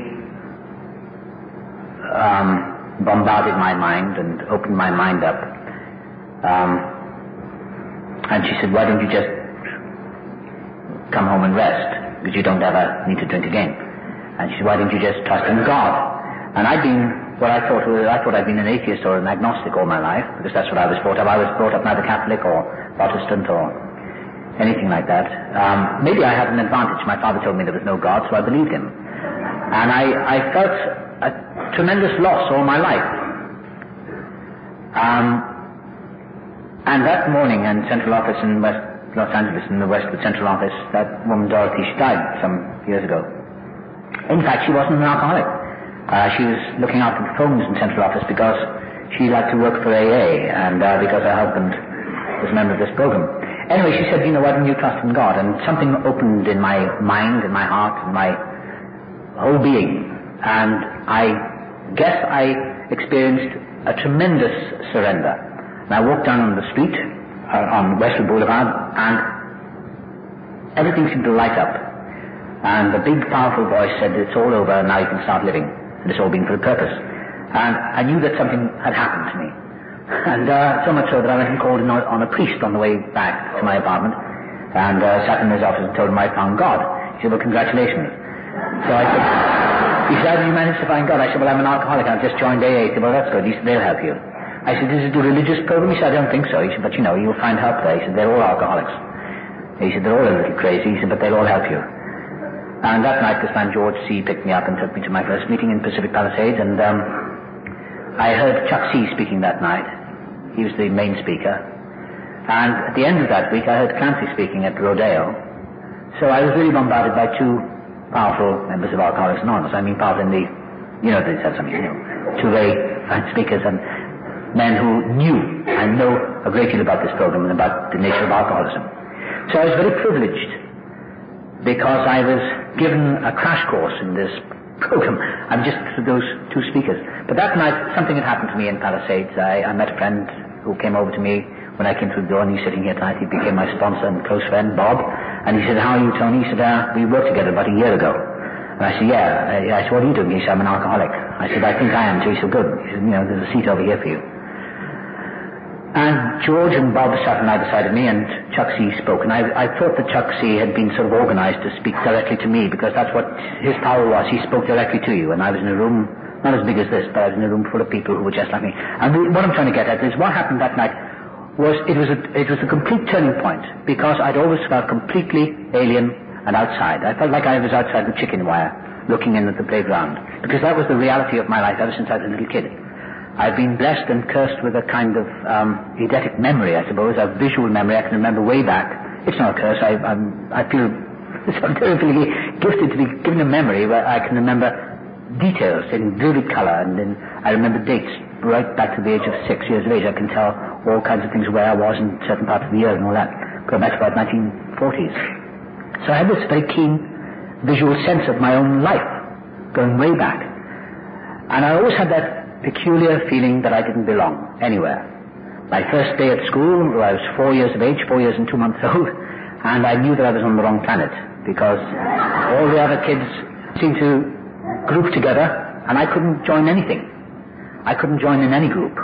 um, bombarded my mind and opened my mind up. Um, and she said, why don't you just come home and rest, because you don't ever need to drink again. And she said, why don't you just trust in God? And I'd been what I thought was, I thought I'd been an atheist or an agnostic all my life, because that's what I was brought up. I was brought up neither Catholic or Protestant or anything like that. Um, maybe I had an advantage. My father told me there was no God, so I believed him. And I, I felt a tremendous loss all my life. Um, and that morning in Central Office in West Los Angeles, in the Westwood Central Office, that woman Dorothy, she died some years ago. In fact, she wasn't an alcoholic. Uh, she was looking after the phones in Central Office because she liked to work for A A, and uh, because her husband was a member of this program. Anyway, she said, you know, why don't you trust in God? And something opened in my mind, in my heart, in my whole being. And I guess I experienced a tremendous surrender. And I walked down on the street, uh, on Westwood Boulevard, and everything seemed to light up. And the big, powerful voice said, it's all over, now you can start living. And it's all been for a purpose. And I knew that something had happened to me. And uh, so much so that I went and called on, on a priest on the way back to my apartment, and uh, sat in his office and told him I found God. He said, well, congratulations. So I said, he said, how did you manage to find God? I said, well, I'm an alcoholic, I've just joined A A. He said, well, that's good. He said, they'll help you. I said, is it a religious program? He said, I don't think so. He said, but you know, you'll find help there. He said, they're all alcoholics. He said, they're all a little crazy. He said, but they'll all help you. And that night, this man George C. picked me up and took me to my first meeting in Pacific Palisades, and um, I heard Chuck C. speaking that night. He was the main speaker. And at the end of that week, I heard Clancy speaking at the Rodeo. So I was really bombarded by two powerful members of Alcoholics Anonymous. I mean, powerful in the, you know, they said something, you know, two very fine speakers and men who knew and know a great deal about this program and about the nature of alcoholism. So I was very privileged, because I was given a crash course in this program. I'm just those two speakers. But that night, something had happened to me in Palisades. I, I met a friend who came over to me when I came through the door, and he's sitting here tonight. He became my sponsor and close friend, Bob. And he said, how are you, Tony? He said, uh, we worked together about a year ago. And I said, yeah. I said, what are you doing? He said, I'm an alcoholic. I said, I think I am too. He said, good. He said, you know, there's a seat over here for you. And George and Bob sat on either side of me, and Chuck C. spoke. And I, I thought that Chuck C. had been sort of organized to speak directly to me, because that's what his power was. He spoke directly to you. And I was in a room, not as big as this, but I was in a room full of people who were just like me. And we, what I'm trying to get at is what happened that night was it was a, it was a complete turning point, because I'd always felt completely alien and outside. I felt like I was outside the chicken wire, looking in at the playground, because that was the reality of my life ever since I was a little kid. I've been blessed and cursed with a kind of um, eidetic memory, I suppose, a visual memory. I can remember way back. It's not a curse. I, I'm, I feel so terribly gifted to be given a memory where I can remember details in vivid color, and then I remember dates right back to the age of six years of age. I can tell all kinds of things where I was in certain parts of the year and all that, going back to about nineteen forties. So I had this very keen visual sense of my own life, going way back. And I always had that peculiar feeling that I didn't belong anywhere. My first day at school, I was four years of age, four years and two months old, and I knew that I was on the wrong planet because all the other kids seemed to group together and I couldn't join anything. I couldn't join in any group.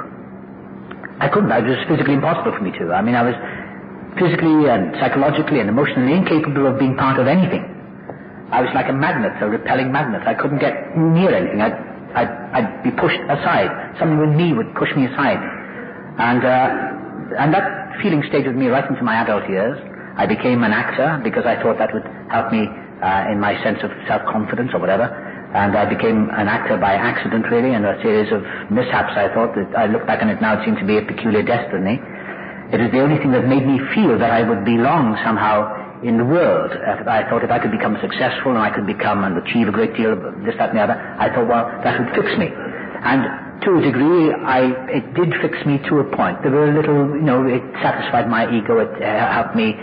I couldn't. It was physically impossible for me to. I mean, I was physically and psychologically and emotionally incapable of being part of anything. I was like a magnet, a repelling magnet. I couldn't get near anything. I'd, I'd, I'd be pushed aside. Something with me would push me aside. And, uh, and that feeling stayed with me right into my adult years. I became an actor because I thought that would help me uh, in my sense of self-confidence or whatever. And I became an actor by accident, really, and a series of mishaps. I thought that I look back on it now, it seemed to be a peculiar destiny. It was the only thing that made me feel that I would belong somehow in the world. I thought if I could become successful and I could become and achieve a great deal of this, that, and the other, I thought, well, that would fix me. And to a degree, I, it did fix me to a point. There were a little, you know, it satisfied my ego. It uh, helped me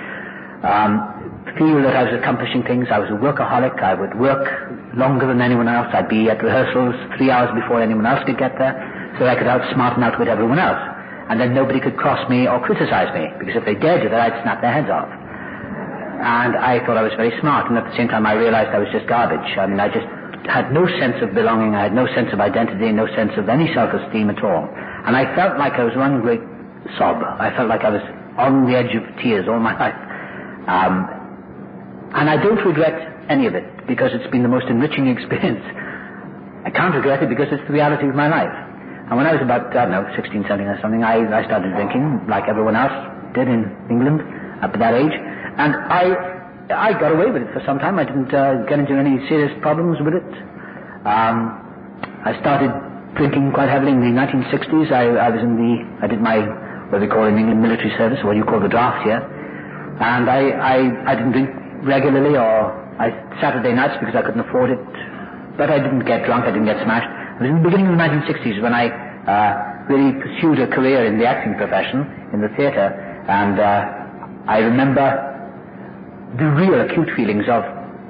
um, feel that I was accomplishing things. I was a workaholic. I would work longer than anyone else. I'd be at rehearsals three hours before anyone else could get there, so I could outsmart and outwit everyone else. And then nobody could cross me or criticize me, because if they dared do that, I'd snap their heads off. And I thought I was very smart, and at the same time I realized I was just garbage. I mean, I just had no sense of belonging, I had no sense of identity, no sense of any self-esteem at all. And I felt like I was one great sob. I felt like I was on the edge of tears all my life. Um, and I don't regret any of it, because it's been the most enriching experience. I can't regret it because it's the reality of my life. And when I was about, I don't know, sixteen, seventeen or something, I, I started drinking like everyone else did in England up at that age. And I I got away with it for some time. I didn't uh, get into any serious problems with it. Um, I started drinking quite heavily in the nineteen sixties. I, I was in the, I did my, what they call in England, military service, or what you call the draft here. And I, I, I didn't drink regularly, or I, Saturday nights because I couldn't afford it. But I didn't get drunk, I didn't get smashed. It was in the beginning of the nineteen sixties when I uh, really pursued a career in the acting profession, in the theatre. And uh, I remember the real acute feelings of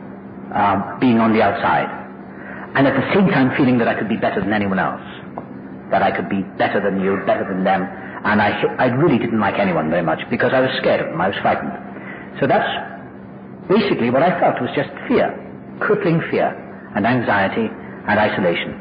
um, being on the outside, and at the same time feeling that I could be better than anyone else, that I could be better than you, better than them, and I, I really didn't like anyone very much because I was scared of them, I was frightened. So that's basically what I felt, was just fear, crippling fear, and anxiety, and isolation.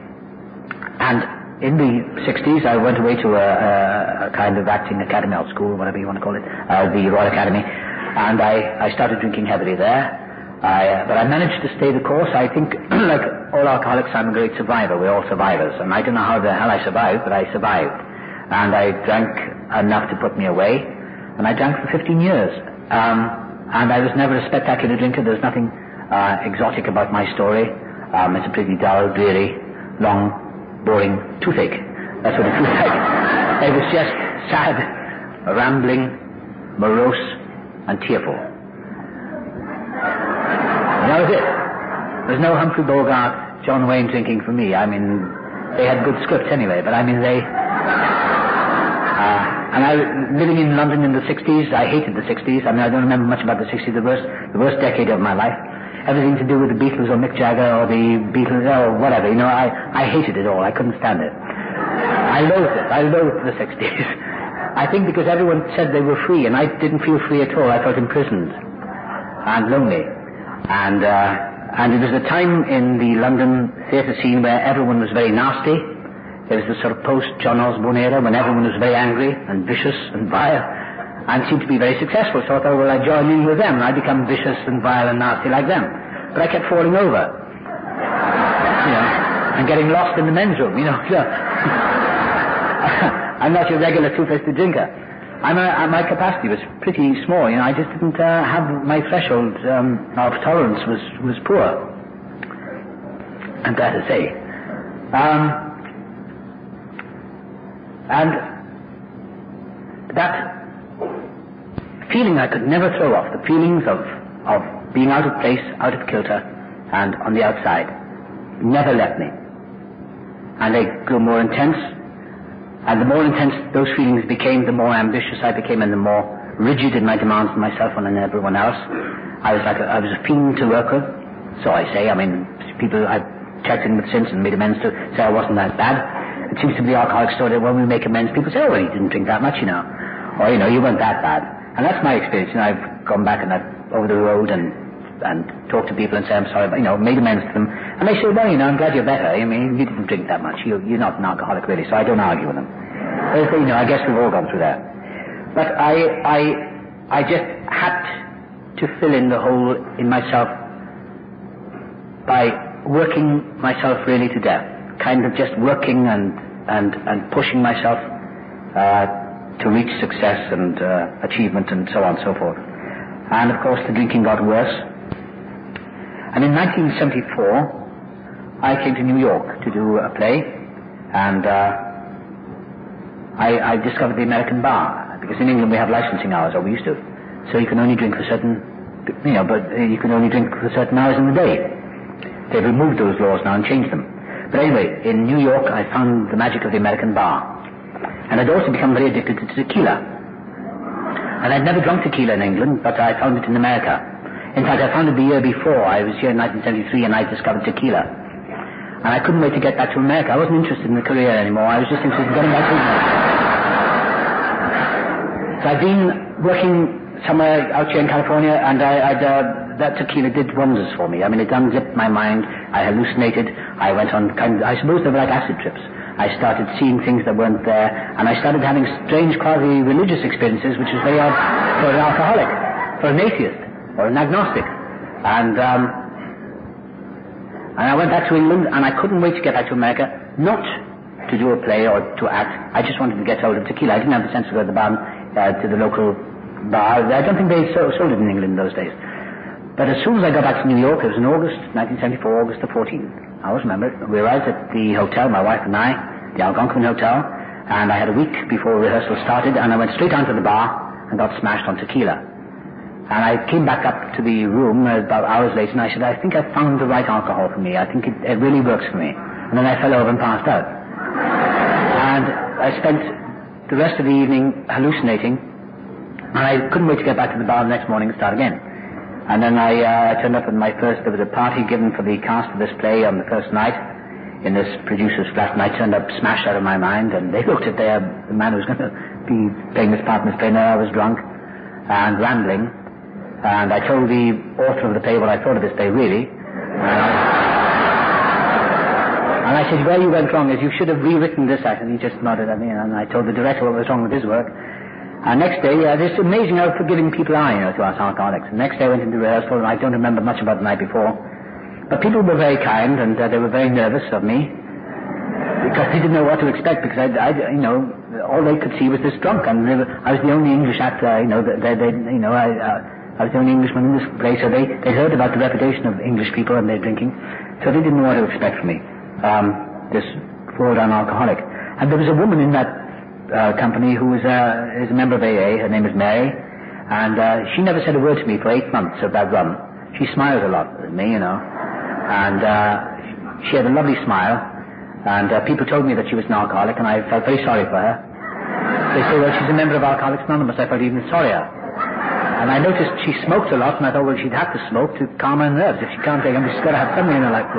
And in the sixties I went away to a, a, a kind of acting academy, or school, whatever you want to call it, uh, the Royal Academy. And I, I started drinking heavily there. I, uh, but I managed to stay the course. I think, like all alcoholics, I'm a great survivor. We're all survivors. And I don't know how the hell I survived, but I survived. And I drank enough to put me away. And I drank for fifteen years. Um, and I was never a spectacular drinker. There's nothing uh, exotic about my story. Um, it's a pretty dull, dreary, long, boring toothache. That's what it was like. It was just sad, rambling, morose, and tearful. That was it. There's no Humphrey Bogart, John Wayne drinking for me. I mean, they had good scripts anyway, but I mean, they... Uh, and I, living in London in the sixties, I hated the sixties. I mean, I don't remember much about the sixties, the worst, the worst decade of my life. Everything to do with the Beatles or Mick Jagger or the Beatles or whatever, you know, I, I hated it all. I couldn't stand it. I loathed it. I loathed the sixties. I think because everyone said they were free, and I didn't feel free at all. I felt imprisoned and lonely. And uh, and it was a time in the London theatre scene where everyone was very nasty. It was the sort of post-John Osborne era when everyone was very angry and vicious and vile and seemed to be very successful. So I thought, well, I'd join in with them and I'd become vicious and vile and nasty like them. But I kept falling over, you know, and getting lost in the men's room, you know. So I'm not your regular two-fisted drinker. I'm a, my capacity was pretty small, you know. I just didn't uh, have my threshold um, of tolerance was, was poor. I'm glad to say. Um, and that feeling I could never throw off, the feelings of, of being out of place, out of kilter, and on the outside, never left me. And they grew more intense. And the more intense those feelings became, the more ambitious I became, and the more rigid in my demands on myself and on everyone else. I was like a, I was a fiend to work with, so I say. I mean, people, I checked in with since and made amends to say I wasn't that bad. It seems to be the alcoholic story that when we make amends, people say, oh, well, you didn't drink that much, you know. Or, you know, you weren't that bad. And that's my experience. You know, I've gone back and I've over the road and and talked to people and say, I'm sorry, but, you know, made amends to them. And they say, well, you know, I'm glad you're better. I mean, you didn't drink that much. You, you're not an alcoholic, really, so I don't argue with them. But, you know, I guess we've all gone through that. But I, I, I just had to fill in the hole in myself by working myself really to death. Kind of just working and, and, and pushing myself uh, to reach success and uh, achievement and so on and so forth. And of course the drinking got worse. And in nineteen seventy-four I came to New York to do a play, and uh, I, I discovered the American bar, because in England we have licensing hours, or we used to. So you can only drink for certain, you know, but you can only drink for certain hours in the day. They've removed those laws now and changed them. But anyway, in New York, I found the magic of the American bar. And I'd also become very addicted to tequila. And I'd never drunk tequila in England, but I found it in America. In fact, I found it the year before. I was here in nineteen seventy-three, and I discovered tequila. And I couldn't wait to get back to America. I wasn't interested in the career anymore. I was just interested in getting back to England. So I'd been working somewhere out here in California, and I, I'd... Uh, that tequila did wonders for me. I mean, it unzipped my mind. I hallucinated. I went on kind of, I suppose they were like acid trips. I started seeing things that weren't there, and I started having strange quasi-religious experiences, which is very odd for an alcoholic, for an atheist, or an agnostic. And, um, and I went back to England, and I couldn't wait to get back to America, not to do a play or to act. I just wanted to get hold of tequila. I didn't have the sense to go to the bar, uh, to the local bar. I don't think they sold it in England in those days. But as soon as I got back to New York, it was in August nineteen seventy-four, August the fourteenth. I always remember it. We arrived at the hotel, my wife and I, the Algonquin Hotel, and I had a week before rehearsal started, and I went straight down to the bar and got smashed on tequila. And I came back up to the room about hours later, and I said, I think I've found the right alcohol for me. I think it, it really works for me. And then I fell over and passed out. And I spent the rest of the evening hallucinating, and I couldn't wait to get back to the bar the next morning and start again. And then I uh, turned up at my first, there was a party given for the cast of this play on the first night in this producer's flat, and I turned up smashed out of my mind, and they looked at their, the man who was going to be playing this part in this play, and I was drunk and rambling, and I told the author of the play what I thought of this play, really. Uh, and I said, where you went wrong is you should have rewritten this act, and he just nodded at me, and I told the director what was wrong with his work. And next day, uh, it's amazing how forgiving people are, you know, to us alcoholics. The next day I went into rehearsal, and I don't remember much about the night before. But people were very kind, and uh, they were very nervous of me, because they didn't know what to expect, because I, I you know, all they could see was this drunk, and they were, I was the only English actor, you know, they, they, you know, I, uh, I was the only Englishman in this play, so they, they heard about the reputation of English people and their drinking, so they didn't know what to expect from me, um, this fall-down alcoholic. And there was a woman in that Uh, company who is, uh, is a member of A A. Her name is Mary, and uh, she never said a word to me for eight months of that run. She smiled a lot at me, you know, and uh, she had a lovely smile, and uh, people told me that she was an alcoholic, and I felt very sorry for her. They say, well, she's a member of Alcoholics Anonymous. I felt even sorrier. And I noticed she smoked a lot, and I thought, well, she'd have to smoke to calm her nerves. If she can't take them, she's got to have something in her life.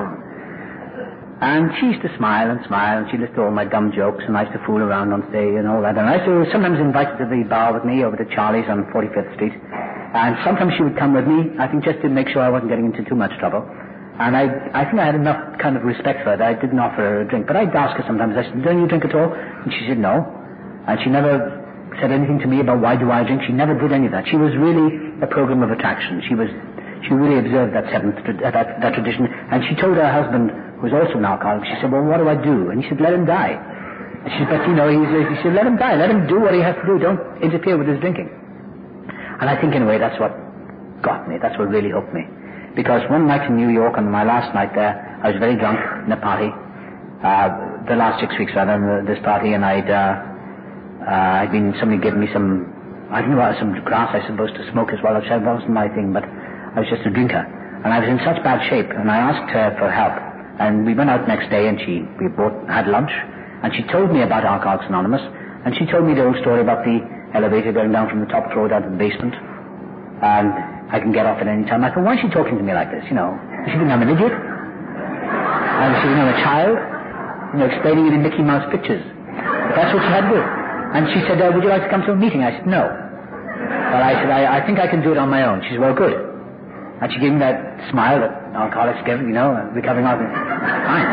And she used to smile and smile, and she listened to all my dumb jokes, and I used to fool around on stage and all that. And I used to sometimes invite her to the bar with me over to Charlie's on forty-fifth Street. And sometimes she would come with me, I think just to make sure I wasn't getting into too much trouble. And I I think I had enough kind of respect for her that I didn't offer her a drink. But I'd ask her sometimes, I said, don't you drink at all? And she said, no. And she never said anything to me about why do I drink. She never did any of that. She was really a program of attraction. She was, she really observed that seventh, that, that tradition. And she told her husband, who was also an alcoholic, she said, well, what do I do? And he said, let him die. And she said, but you know, he's, he said, let him die. Let him do what he has to do. Don't interfere with his drinking. And I think in a way that's what got me. That's what really hooked me. Because one night in New York, on my last night there, I was very drunk in a party. Uh, the last six weeks rather, in this party, and I'd, uh, uh, I'd been, somebody gave me some, I don't know, some grass I supposed to smoke as well. I said, that wasn't my thing, but I was just a drinker. And I was in such bad shape, and I asked her for help. And we went out next day, and she, we both had lunch, and she told me about Alcoholics Anonymous, and she told me the old story about the elevator going down from the top floor down to the basement, and I can get off at any time. I thought, why is she talking to me like this, you know? She think I'm an idiot? And she was, you know, a child, you know, explaining it in Mickey Mouse pictures. That's what she had to do. And she said, uh, would you like to come to a meeting? I said, no. Well, I said, I, I think I can do it on my own. She said, well, good. And she gave me that smile that alcoholics give, you know, uh, recovering alcoholics. Fine.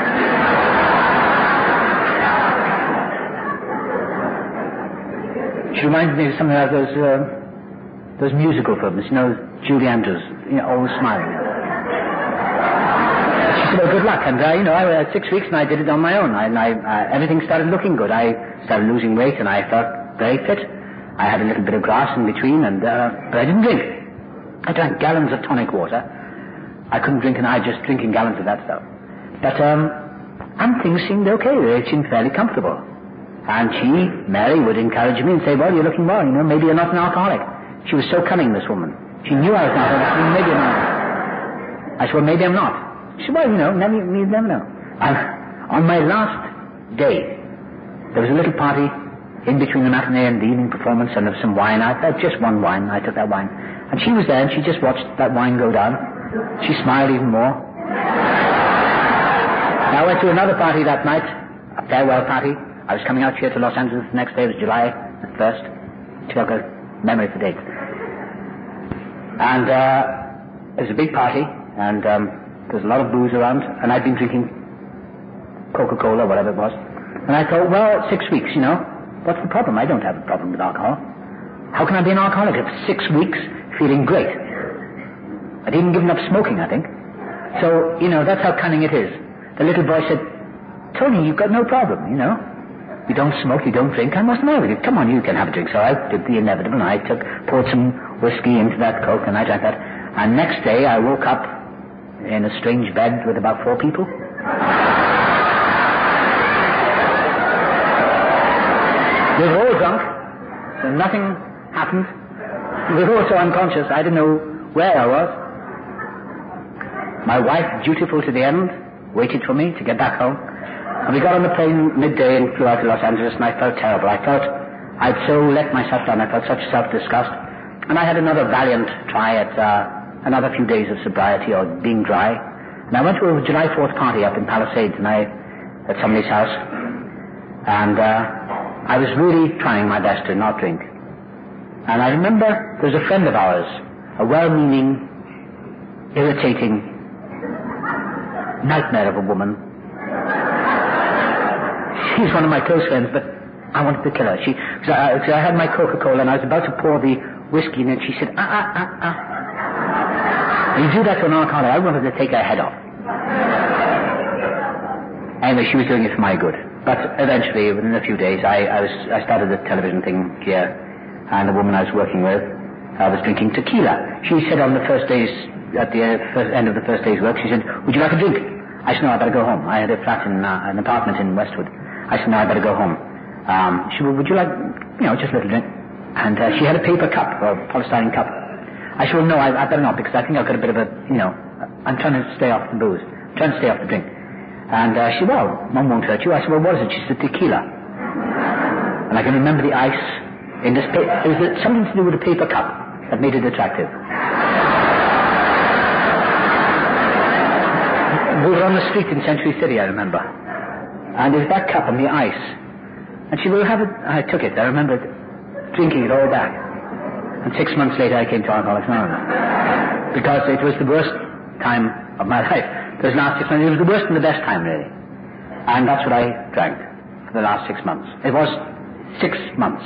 She reminded me of something like those, uh, those musical films, you know, Julie Andrews, you know, always smiling. She said, well, good luck. And, uh, you know, I had six weeks and I did it on my own. I, and I, uh, everything started looking good. I started losing weight and I felt very fit. I had a little bit of grass in between, and uh, but I didn't drink. I drank gallons of tonic water. I couldn't drink, and I just drinking gallons of that stuff. But, um, and things seemed okay. They seemed fairly comfortable. And she, Mary, would encourage me and say, well, you're looking well, you know, maybe you're not an alcoholic. She was so cunning, this woman. She knew I was not an alcoholic. Maybe I'm not. I said, well, maybe I'm not. She said, well, you know, never, you never know. And on my last day, there was a little party in between the matinee and the evening performance, and there was some wine. I had just one wine. I took that wine. And she was there, and she just watched that wine go down. She smiled even more. I went to another party that night, a farewell party. I was coming out here to Los Angeles the next day. It was July the first. Took a memory for dates. And uh, it was a big party, and um, there was a lot of booze around, and I'd been drinking Coca-Cola, whatever it was. And I thought, well, six weeks, you know, what's the problem? I don't have a problem with alcohol. How can I be an alcoholic for six weeks feeling great? I'd even given up smoking, I think. So, you know, that's how cunning it is. The little boy said, Tony, you've got no problem, you know. You don't smoke, you don't drink, I must know with you. Come on, you can have a drink. So I did the inevitable, and I took, poured some whiskey into that Coke, and I drank that. And next day I woke up in a strange bed with about four people. We were all drunk, so nothing happened. We were all so unconscious, I didn't know where I was. My wife, dutiful to the end, waited for me to get back home. And we got on the plane midday and flew out to Los Angeles, and I felt terrible. I felt I'd so let myself down. I felt such self-disgust. And I had another valiant try at uh, another few days of sobriety or being dry. And I went to a July fourth party up in Palisades, and I at somebody's house. And uh, I was really trying my best to not drink. And I remember there was a friend of ours, a well-meaning, irritating nightmare of a woman. She's one of my close friends, but I wanted to kill her. She, so I, so I had my Coca-Cola, and I was about to pour the whiskey in, and she said, ah, ah, ah, ah. You do that to an alcoholic. I wanted to take her head off. Anyway, she was doing it for my good. But eventually, within a few days, I, I was I started a television thing here, and the woman I was working with, I was drinking tequila. She said on the first day's, at the uh, first end of the first day's work, she said, would you like a drink? I said, no, I better go home. I had a flat in, uh, an apartment in Westwood. I said, no, I better go home. Um, she said, well, would you like, you know, just a little drink? And uh, she had a paper cup, or a polystyrene cup. I said, well, no, I, I better not, because I think I've got a bit of a, you know, I'm trying to stay off the booze. I'm trying to stay off the drink. And uh, she said, well, Mum won't hurt you. I said, well, what is it? She said, tequila. And I can remember the ice in this paper. It was something to do with a paper cup that made it attractive. We were on the street in Century City, I remember. And there was that cup and the ice. And she will have it. I took it. I remember drinking it all back. And six months later, I came to Alcoholics Anonymous. Because it was the worst time of my life. Those last six months, it was the worst and the best time, really. And that's what I drank for the last six months. It was six months.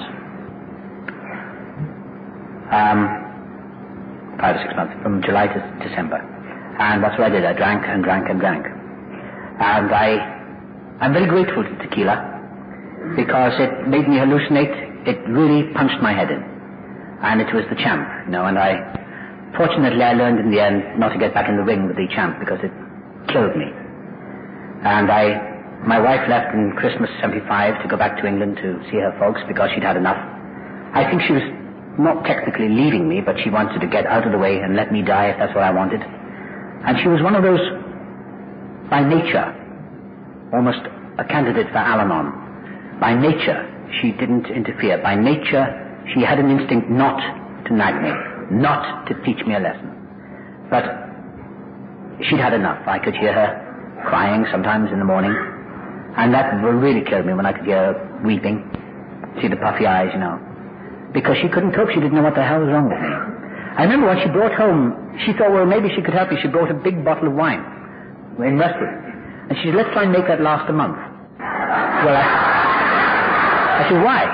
Um, five or six months, from July to December. And that's what I did. I drank and drank and drank. And I, I'm very grateful to tequila because it made me hallucinate. It really punched my head in. And it was the champ, you know, and I, fortunately I learned in the end not to get back in the ring with the champ because it killed me. And I, my wife left in Christmas seventy-five to go back to England to see her folks because she'd had enough. I think she was not technically leaving me, but she wanted to get out of the way and let me die if that's what I wanted. And she was one of those, by nature, almost a candidate for Al-Anon. By nature, she didn't interfere. By nature, she had an instinct not to nag me, not to teach me a lesson. But she'd had enough. I could hear her crying sometimes in the morning. And that really killed me when I could hear her weeping, see the puffy eyes, you know. Because she couldn't cope, she didn't know what the hell was wrong with me. I remember when she brought home, she thought, well, maybe she could help me. She brought a big bottle of wine in Westwood. And she said, let's try and make that last a month. Well, I, I said, why?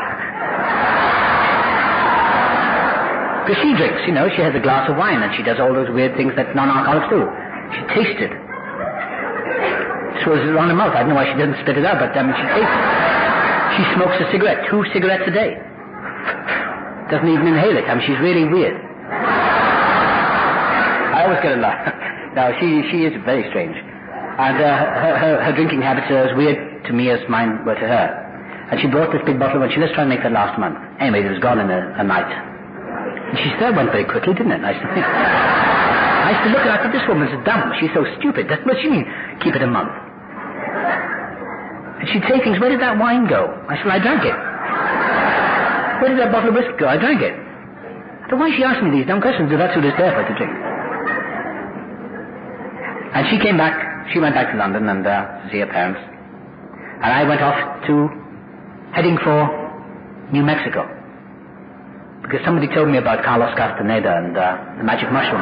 Because she drinks, you know, she has a glass of wine and she does all those weird things that non-alcoholics do. She tasted. This was around her mouth. I don't know why she doesn't spit it out, but I mean, she tasted. She smokes a cigarette, two cigarettes a day. Doesn't even inhale it. I mean, she's really weird. I always get a laugh. No, she she is very strange. And uh, her, her, her drinking habits are as weird to me as mine were to her. And she brought this big bottle and she let's try and make that last a month. Anyway, it was gone in a, a night. And she said it went very quickly, didn't it? And I used to think, I used to look at her, I thought, this woman's dumb. She's so stupid. That's what she mean, keep it a month. And she'd say things, where did that wine go? I said, well, I drank it. Where did that bottle of whiskey go? I drank it. I thought, why is she asking me these dumb questions? That's what it's there for, to drink. And she came back, she went back to London and uh, to see her parents. And I went off to, heading for New Mexico. Because somebody told me about Carlos Castaneda and uh, the magic mushroom.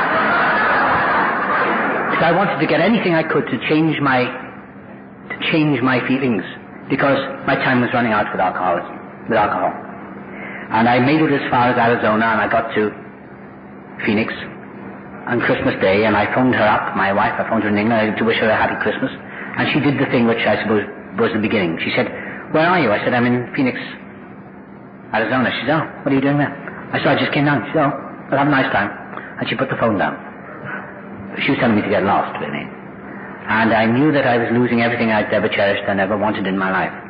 So I wanted to get anything I could to change my, to change my feelings. Because my time was running out with alcohol, with alcohol. And I made it as far as Arizona and I got to Phoenix on Christmas Day, and I phoned her up, my wife, I phoned her in England to wish her a happy Christmas. And she did the thing which I suppose was the beginning. She said, where are you? I said, I'm in Phoenix, Arizona. She said, oh, what are you doing there? I said, I just came down. She said, oh, well, have a nice time. And she put the phone down. She was telling me to get lost, really. And I knew that I was losing everything I'd ever cherished and ever wanted in my life.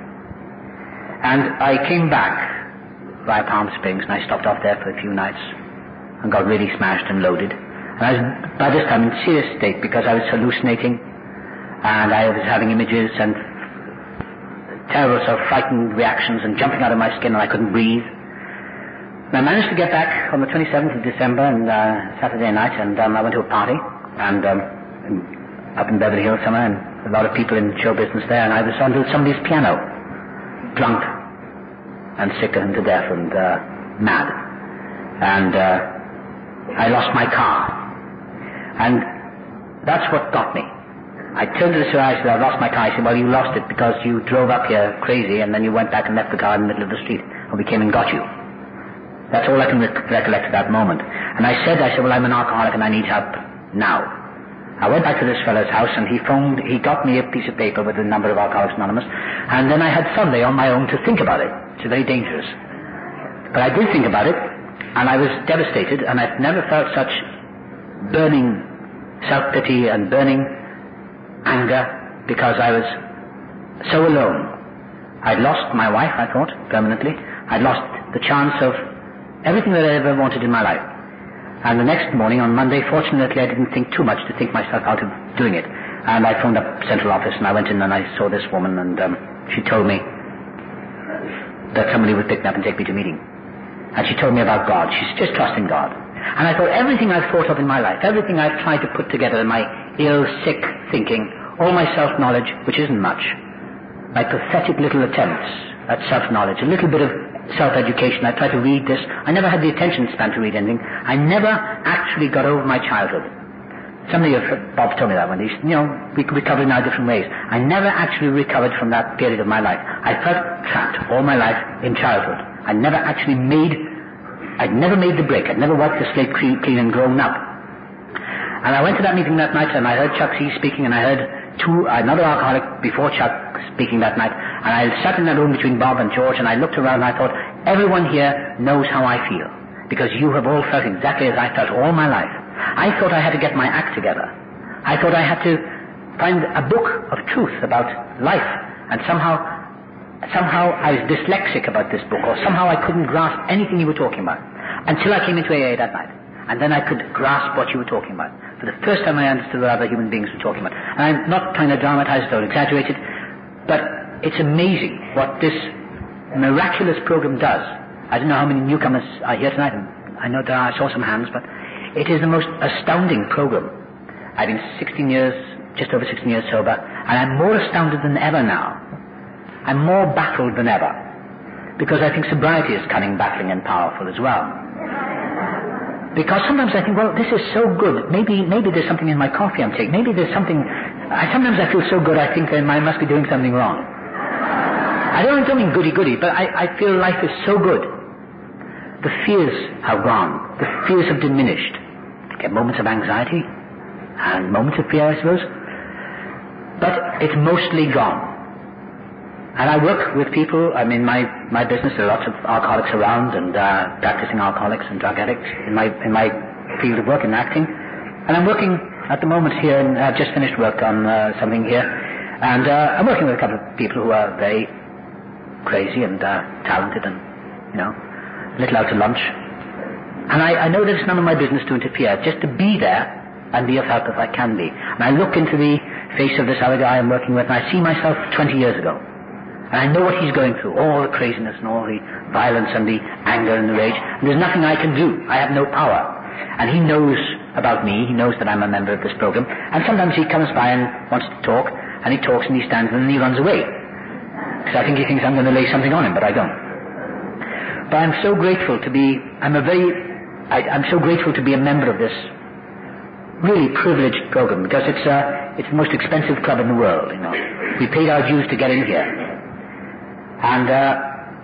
And I came back via Palm Springs, and I stopped off there for a few nights and got really smashed and loaded. And I was, by this time, in serious state because I was hallucinating and I was having images and terrible sort of frightened reactions and jumping out of my skin and I couldn't breathe. And I managed to get back on the twenty-seventh of December and uh, Saturday night, and um, I went to a party and um, up in Beverly Hills somewhere, and a lot of people in show business there, and I was on somebody's piano, drunk and sick and to death and uh, mad. And uh, I lost my car. And that's what got me. I turned to the guy and said, I lost my car. He said, well, you lost it because you drove up here crazy and then you went back and left the car in the middle of the street, and we came and got you. That's all I can rec- recollect at that moment. And I said, I said, well, I'm an alcoholic and I need help now. I went back to this fellow's house and he phoned, he got me a piece of paper with the number of Alcoholics Anonymous, and then I had Sunday on my own to think about it. It's very dangerous. But I did think about it, and I was devastated, and I've never felt such burning self-pity and burning anger because I was so alone. I'd lost my wife, I thought, permanently. I'd lost the chance of everything that I ever wanted in my life. And the next morning, on Monday, fortunately, I didn't think too much to think myself out of doing it. And I phoned up Central Office, and I went in and I saw this woman, and um, she told me that somebody would pick me up and take me to a meeting. And she told me about God. She's just trusting God. And I thought everything I've thought of in my life, everything I've tried to put together in my ill, sick thinking, all my self-knowledge, which isn't much, my pathetic little attempts at self-knowledge, a little bit of self-education. I tried to read this. I never had the attention span to read anything. I never actually got over my childhood. Somebody, Bob told me that one day. He said, you know, we could recover in our different ways. I never actually recovered from that period of my life. I felt trapped all my life in childhood. I never actually made, I'd never made the break. I'd never wiped the slate clean and grown up. And I went to that meeting that night, and I heard Chuck C. speaking, and I heard two, another alcoholic before Chuck speaking that night. And I sat in that room between Bob and George, and I looked around and I thought, everyone here knows how I feel, because you have all felt exactly as I felt all my life. I thought I had to get my act together. I thought I had to find a book of truth about life, and somehow, somehow I was dyslexic about this book, or somehow I couldn't grasp anything you were talking about, until I came into A A that night. And then I could grasp what you were talking about. For the first time I understood what other human beings were talking about. And I'm not trying to dramatize it or exaggerate it, but it's amazing what this miraculous program does. I don't know how many newcomers are here tonight, and I know there are, I saw some hands, but it is the most astounding program. I've been sixteen years just over sixteen years sober, and I'm more astounded than ever now. I'm more baffled than ever, because I think sobriety is cunning, baffling, and powerful as well. Because sometimes I think, well, this is so good. Maybe, maybe there's something in my coffee I'm taking. Maybe there's something. I, sometimes I feel so good. I think I must be doing something wrong. I don't, don't mean goody-goody, but I, I feel life is so good. The fears have gone. The fears have diminished. I get moments of anxiety and moments of fear, I suppose, but it's mostly gone. And I work with people. I mean, my, my business, there are lots of alcoholics around and uh, practicing alcoholics and drug addicts in my in my field of work in acting. And I'm working at the moment here, and I've just finished work on uh, something here. And uh, I'm working with a couple of people who are very crazy and uh, talented and, you know, a little out to lunch. And I, I know that it's none of my business to interfere, just to be there and be of help if I can be. And I look into the face of this other guy I'm working with, and I see myself twenty years ago. And I know what he's going through, all the craziness and all the violence and the anger and the rage. And there's nothing I can do. I have no power. And he knows about me. He knows that I'm a member of this program. And sometimes he comes by and wants to talk, and he talks and he stands and then he runs away. Because I think he thinks I'm going to lay something on him, but I don't. But I'm so grateful to be, I'm a very, I, I'm so grateful to be a member of this really privileged program, because it's, uh, it's the most expensive club in the world, you know. We paid our dues to get in here. And uh,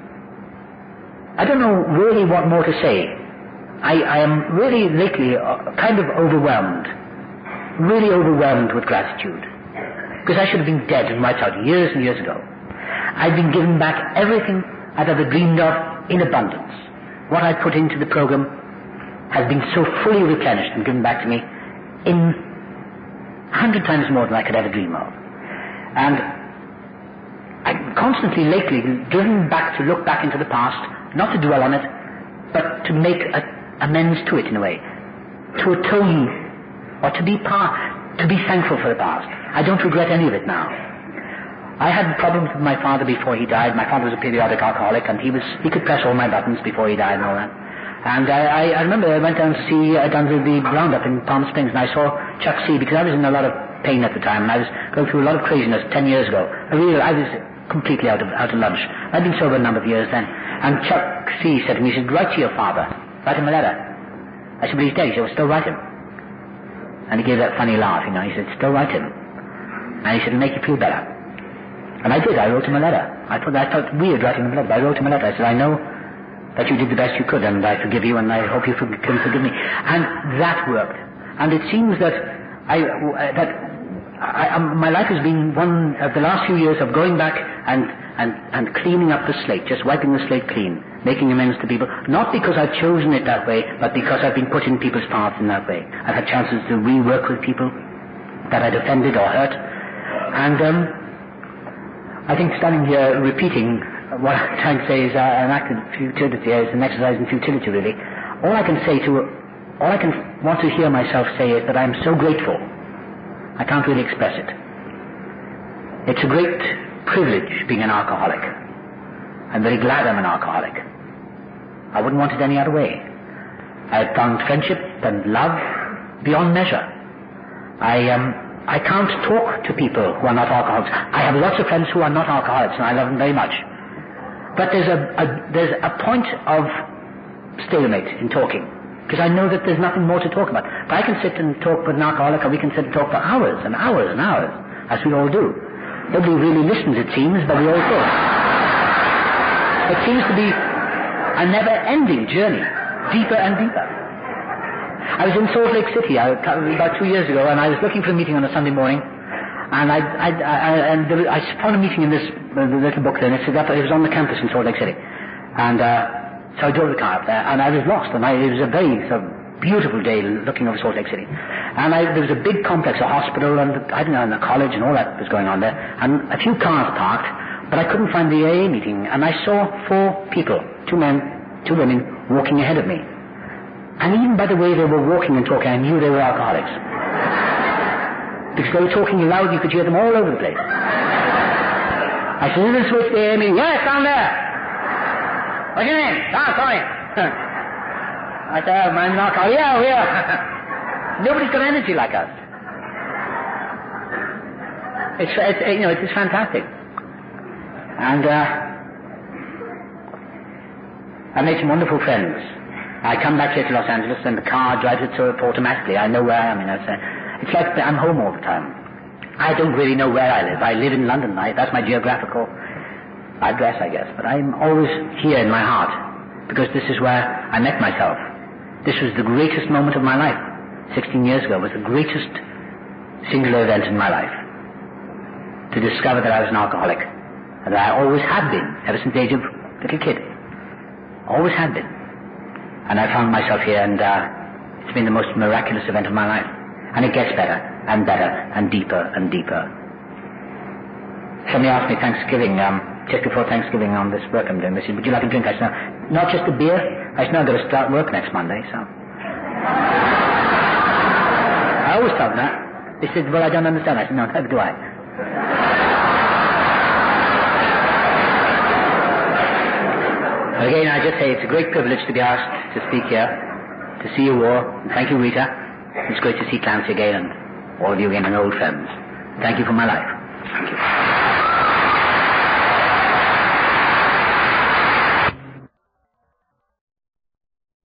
I don't know really what more to say. I, I am really lately uh, kind of overwhelmed, really overwhelmed with gratitude. Because I should have been dead and wiped out years and years ago. I've been given back everything I've ever dreamed of in abundance. What I put into the program has been so fully replenished and given back to me in a hundred times more than I could ever dream of. And I'm constantly lately driven back to look back into the past, not to dwell on it, but to make a, amends to it in a way, to atone, or to be part, to be thankful for the past. I don't regret any of it now. I had problems with my father before he died. My father was a periodic alcoholic, and he was he could press all my buttons before he died and all that. And I, I, I remember I went down to see uh, down to the Roundup in Palm Springs, and I saw Chuck C, because I was in a lot of pain at the time, and I was going through a lot of craziness ten years ago. I really, I was completely out of out of lunch. I'd been sober a number of years then. And Chuck C said to me, he said, write to your father. Write him a letter. I said, but he's dead. He said, well, still write him. And he gave that funny laugh, you know. He said, still write him. And he said, it'll make you feel better. And I did. I wrote him a letter. I thought I felt weird writing him a letter, but I wrote him a letter. I said, I know that you did the best you could, and I forgive you, and I hope you for- can forgive me. And that worked. And it seems that I uh, that I, um, my life has been one of the last few years of going back and, and, and cleaning up the slate, just wiping the slate clean, making amends to people, not because I've chosen it that way, but because I've been put in people's paths in that way. I've had chances to rework with people that I'd offended or hurt. And um, I think standing here repeating what I'm trying to say is uh, an act of futility, is an exercise in futility, really. All I can say to, all I can want to hear myself say is that I'm so grateful. I can't really express it. It's a great privilege being an alcoholic. I'm very glad I'm an alcoholic. I wouldn't want it any other way. I've found friendship and love beyond measure. I um, I can't talk to people who are not alcoholics. I have lots of friends who are not alcoholics, and I love them very much. But there's a, a there's a point of stalemate in talking, because I know that there's nothing more to talk about. But I can sit and talk with an alcoholic, or we can sit and talk for hours and hours and hours, as we all do. Nobody really listens, it seems, but we all talk. It seems to be a never-ending journey, deeper and deeper. I was in Salt Lake City I, about two years ago, and I was looking for a meeting on a Sunday morning, and I, I, I, and there, I found a meeting in this uh, little book there, and it said that it was on the campus in Salt Lake City. And uh, so I drove the car up there, and I was lost, and I, it was a very sort of beautiful day looking over Salt Lake City. And I, there was a big complex, a hospital, and I don't know, and a college, and all that was going on there, and a few cars parked, but I couldn't find the A A meeting, and I saw four people, two men, two women, walking ahead of me. And even by the way they were walking and talking, I knew they were alcoholics. Because they were talking loud, you could hear them all over the place. I said, is this which the A A meeting? Yes, down there. What's your name? Ah, sorry. I said, oh, I'm an alcoholic. Yeah, yeah. Nobody's got energy like us. It's, it's you know, it's fantastic. And uh, I made some wonderful friends. I come back here to Los Angeles and the car drives it so automatically. I know where I am. You know, it's, uh, it's like I'm home all the time. I don't really know where I live. I live in London. I, that's my geographical address, I guess. But I'm always here in my heart because this is where I met myself. This was the greatest moment of my life. Sixteen years ago was the greatest singular event in my life. To discover that I was an alcoholic. And that I always had been, ever since the age of little kid. Always had been. And I found myself here, and uh, it's been the most miraculous event of my life. And it gets better, and better, and deeper, and deeper. Somebody asked me Thanksgiving, um, just before Thanksgiving on this work I'm doing, they said, would you like a drink? I said, no, not just a beer. I said, no, I've got to start work next Monday, so. I always thought that. They said, well, I don't understand. I said, no, neither do I. Again, I just say it's a great privilege to be asked to speak here, to see you all. And thank you, Rita. It's great to see Clancy again and all of you again and old friends. Thank you for my life. Thank you.